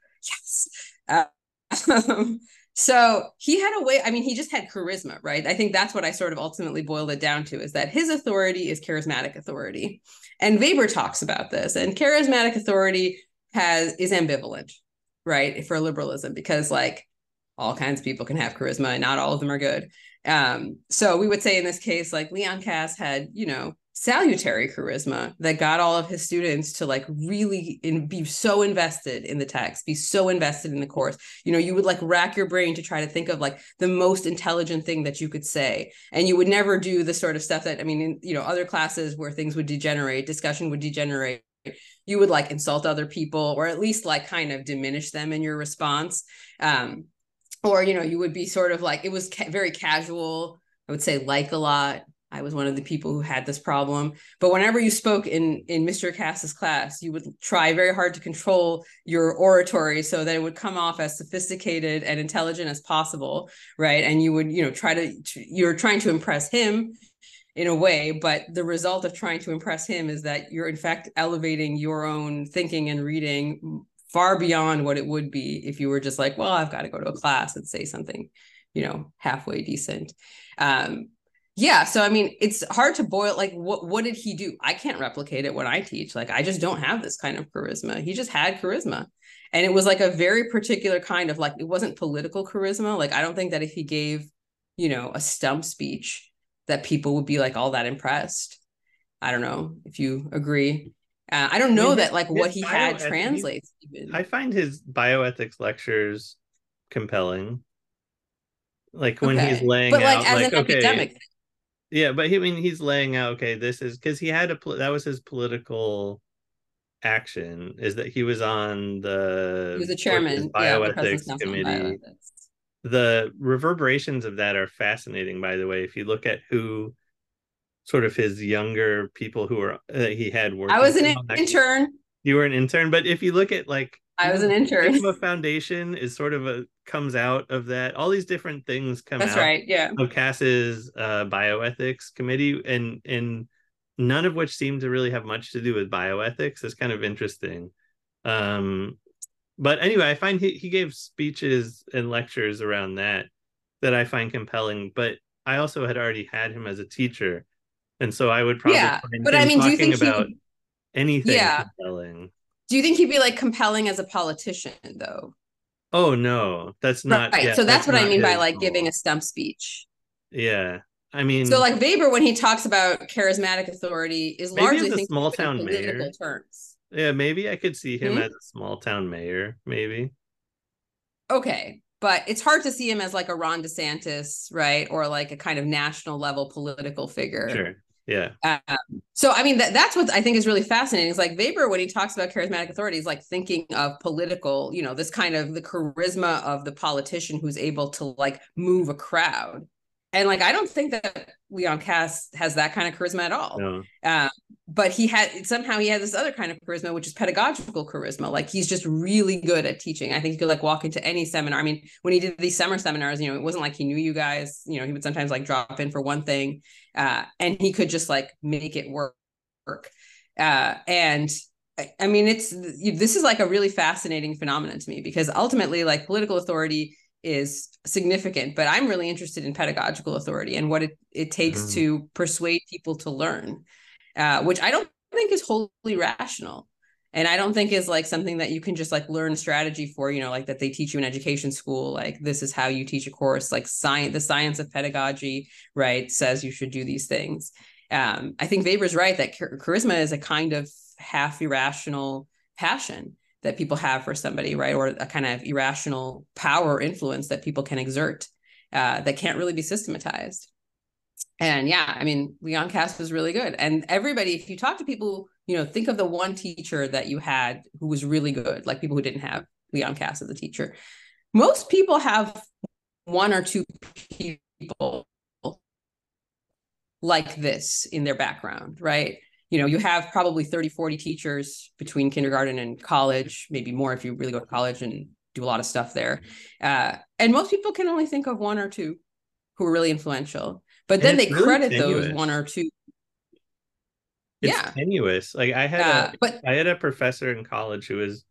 yes. So he had a way, he just had charisma, right? I think that's what I sort of ultimately boiled it down to, is that his authority is charismatic authority. And Weber talks about this, and charismatic authority is ambivalent, right? For liberalism, because like all kinds of people can have charisma and not all of them are good. So we would say in this case, like Leon Kass had, salutary charisma that got all of his students to like really be so invested in the text, be so invested in the course. You would like rack your brain to try to think of like the most intelligent thing that you could say. And you would never do the sort of stuff that, in, other classes where things would degenerate, discussion would degenerate. You would like insult other people, or at least like kind of diminish them in your response. Or, you would be sort of like, it was very casual. I would say like a lot. I was one of the people who had this problem. But whenever you spoke in Mr. Kass's class, you would try very hard to control your oratory so that it would come off as sophisticated and intelligent as possible, right? And you would, you're trying to impress him in a way, but the result of trying to impress him is that you're in fact elevating your own thinking and reading far beyond what it would be if you were just like, well, I've got to go to a class and say something, halfway decent. Yeah. So, it's hard to boil, like, what did he do? I can't replicate it when I teach. Like, I just don't have this kind of charisma. He just had charisma. And it was like a very particular kind of like, it wasn't political charisma. Like, I don't think that if he gave, a stump speech that people would be like all that impressed. I don't know if you agree. I don't know that like what he had translates. I find his bioethics lectures compelling. Like when he's laying out, as an academic. Yeah, but he's laying out, okay, this is because he had that was his political action, is that he was on he was the chairman, bioethics committee. The reverberations of that are fascinating, by the way. If you look at who sort of his younger people who were he had working. I was an intern. You were an intern, but if you look at like I was an intern. The foundation is sort of comes out of that. All these different things come out. That's right. Yeah. Of Kass's bioethics committee, and none of which seem to really have much to do with bioethics. It's kind of interesting. But anyway, I find he gave speeches and lectures around that I find compelling. But I also had already had him as a teacher, and so I would probably find him do you think about anything compelling. Do you think he'd be like compelling as a politician though? Oh no, that's not right. Yeah, so that's what I mean by like giving a stump speech. Yeah. So like Weber, when he talks about charismatic authority, is largely a small town political mayor terms. Yeah, maybe I could see him as a small town mayor, maybe. Okay. But it's hard to see him as like a Ron DeSantis, right? Or like a kind of national level political figure. Sure. Yeah. So, that's what I think is really fascinating. It's like Weber, when he talks about charismatic authority, is like thinking of political, this kind of the charisma of the politician who's able to like move a crowd. And like, I don't think that Leon Kass has that kind of charisma at all. No. But he has this other kind of charisma, which is pedagogical charisma. Like he's just really good at teaching. I think he could like walk into any seminar. When he did these summer seminars, it wasn't like he knew you guys, he would sometimes like drop in for one thing and he could just like make it work. And this is like a really fascinating phenomenon to me, because ultimately like political authority is significant, but I'm really interested in pedagogical authority and what it takes to persuade people to learn. which I don't think is wholly rational. And I don't think is like something that you can just like learn strategy for, like that they teach you in education school. Like this is how you teach a course, like the science of pedagogy, right, says you should do these things. I think Weber's right that charisma is a kind of half irrational passion that people have for somebody, right? Or a kind of irrational power or influence that people can exert that can't really be systematized. And yeah, I mean, Leon Kass was really good. And everybody, if you talk to people, think of the one teacher that you had who was really good, like people who didn't have Leon Kass as a teacher. Most people have one or two people like this in their background, right? You have probably 30, 40 teachers between kindergarten and college, maybe more if you really go to college and do a lot of stuff there. And most people can only think of one or two who are really influential. But then they really credit tenuous. those one or two. It's tenuous. Like I had a professor in college who was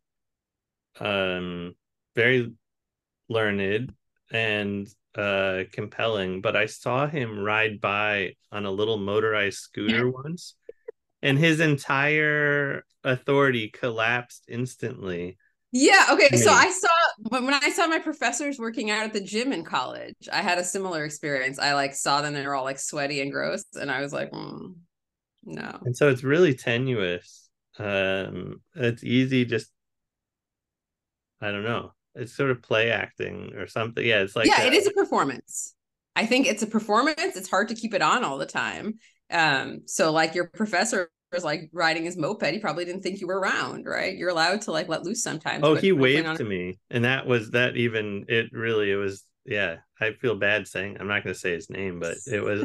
very learned and compelling, but I saw him ride by on a little motorized scooter once, and his entire authority collapsed instantly. Yeah. Okay. So when I saw my professors working out at the gym in college, I had a similar experience. I like saw them, they were all like sweaty and gross. And I was like, no. And so it's really tenuous. It's easy, just, I don't know. It's sort of play acting or something. Yeah. It's like, it is a performance. I think it's a performance. It's hard to keep it on all the time. So like your professor was like riding his moped, he probably didn't think you were around, right? You're allowed to like let loose sometimes. oh, he waved to me, and that was that. Even it was. Yeah, I feel bad saying. I'm not going to say his name, but it was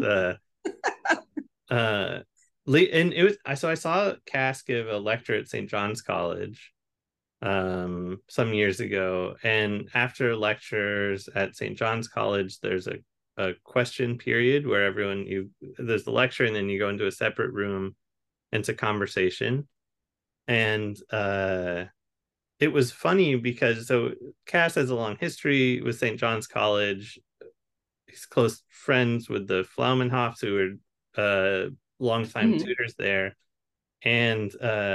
and it was. I saw Kass give a lecture at St. John's College some years ago, and after lectures at St. John's College, there's a question period where there's the lecture, and then you go into a separate room into conversation. And it was funny because Kass has a long history with St. John's College. He's close friends with the Flaumenhoffs, who were longtime tutors there. And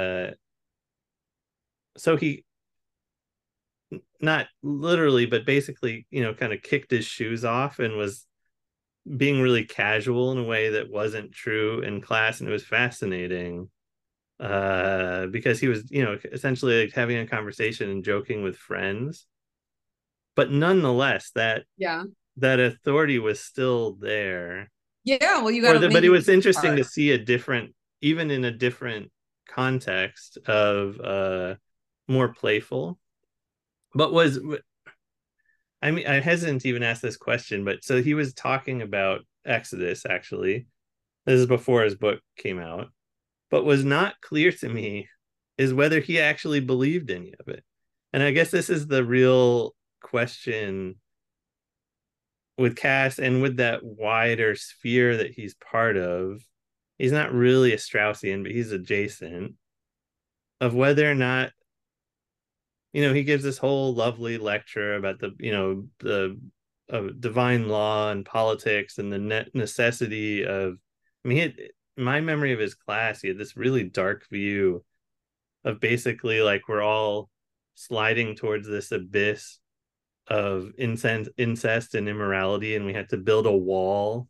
so he, not literally, but basically, kind of kicked his shoes off and was being really casual in a way that wasn't true in class. And it was fascinating because he was, essentially like having a conversation and joking with friends. But nonetheless, that authority was still there. Yeah, well, you got to. But it was interesting to see even in a different context of more playful. But I mean, I hesitant to even ask this question, but so he was talking about Exodus, actually. This is before his book came out. But was not clear to me is whether he actually believed any of it. And I guess this is the real question with Kass and with that wider sphere that he's part of. He's not really a Straussian, but he's adjacent, of whether or not, he gives this whole lovely lecture about the divine law and politics and the necessity of, I mean, my memory of his class, he had this really dark view of basically like we're all sliding towards this abyss of incest and immorality, and we had to build a wall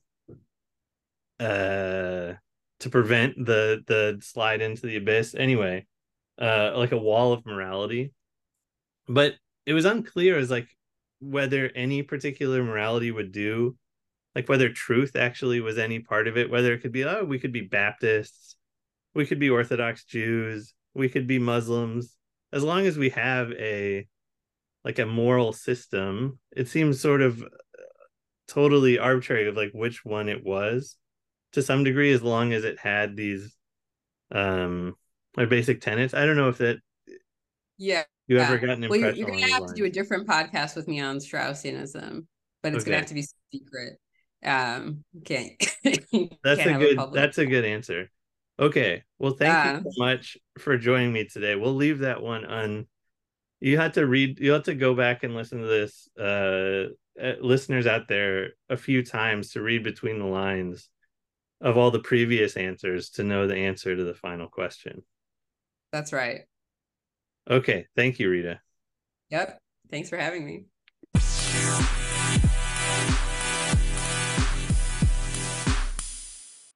to prevent the slide into the abyss. Anyway, like a wall of morality. But it was unclear as like whether any particular morality would do, like whether truth actually was any part of it, whether it could be, we could be Baptists, we could be Orthodox Jews, we could be Muslims, as long as we have a moral system. It seems sort of totally arbitrary of like which one it was to some degree, as long as it had these basic tenets. I don't know if that you ever got an impression. Well, you're gonna have to do a different podcast with me on Straussianism, but it's gonna have to be secret. That's a good answer. Okay, well, thank you so much for joining me today. We'll leave that one on. You have to go back and listen to this, listeners out there, a few times to read between the lines of all the previous answers to know the answer to the final question. That's right. Okay, thank you, Rita. Yep. Thanks for having me.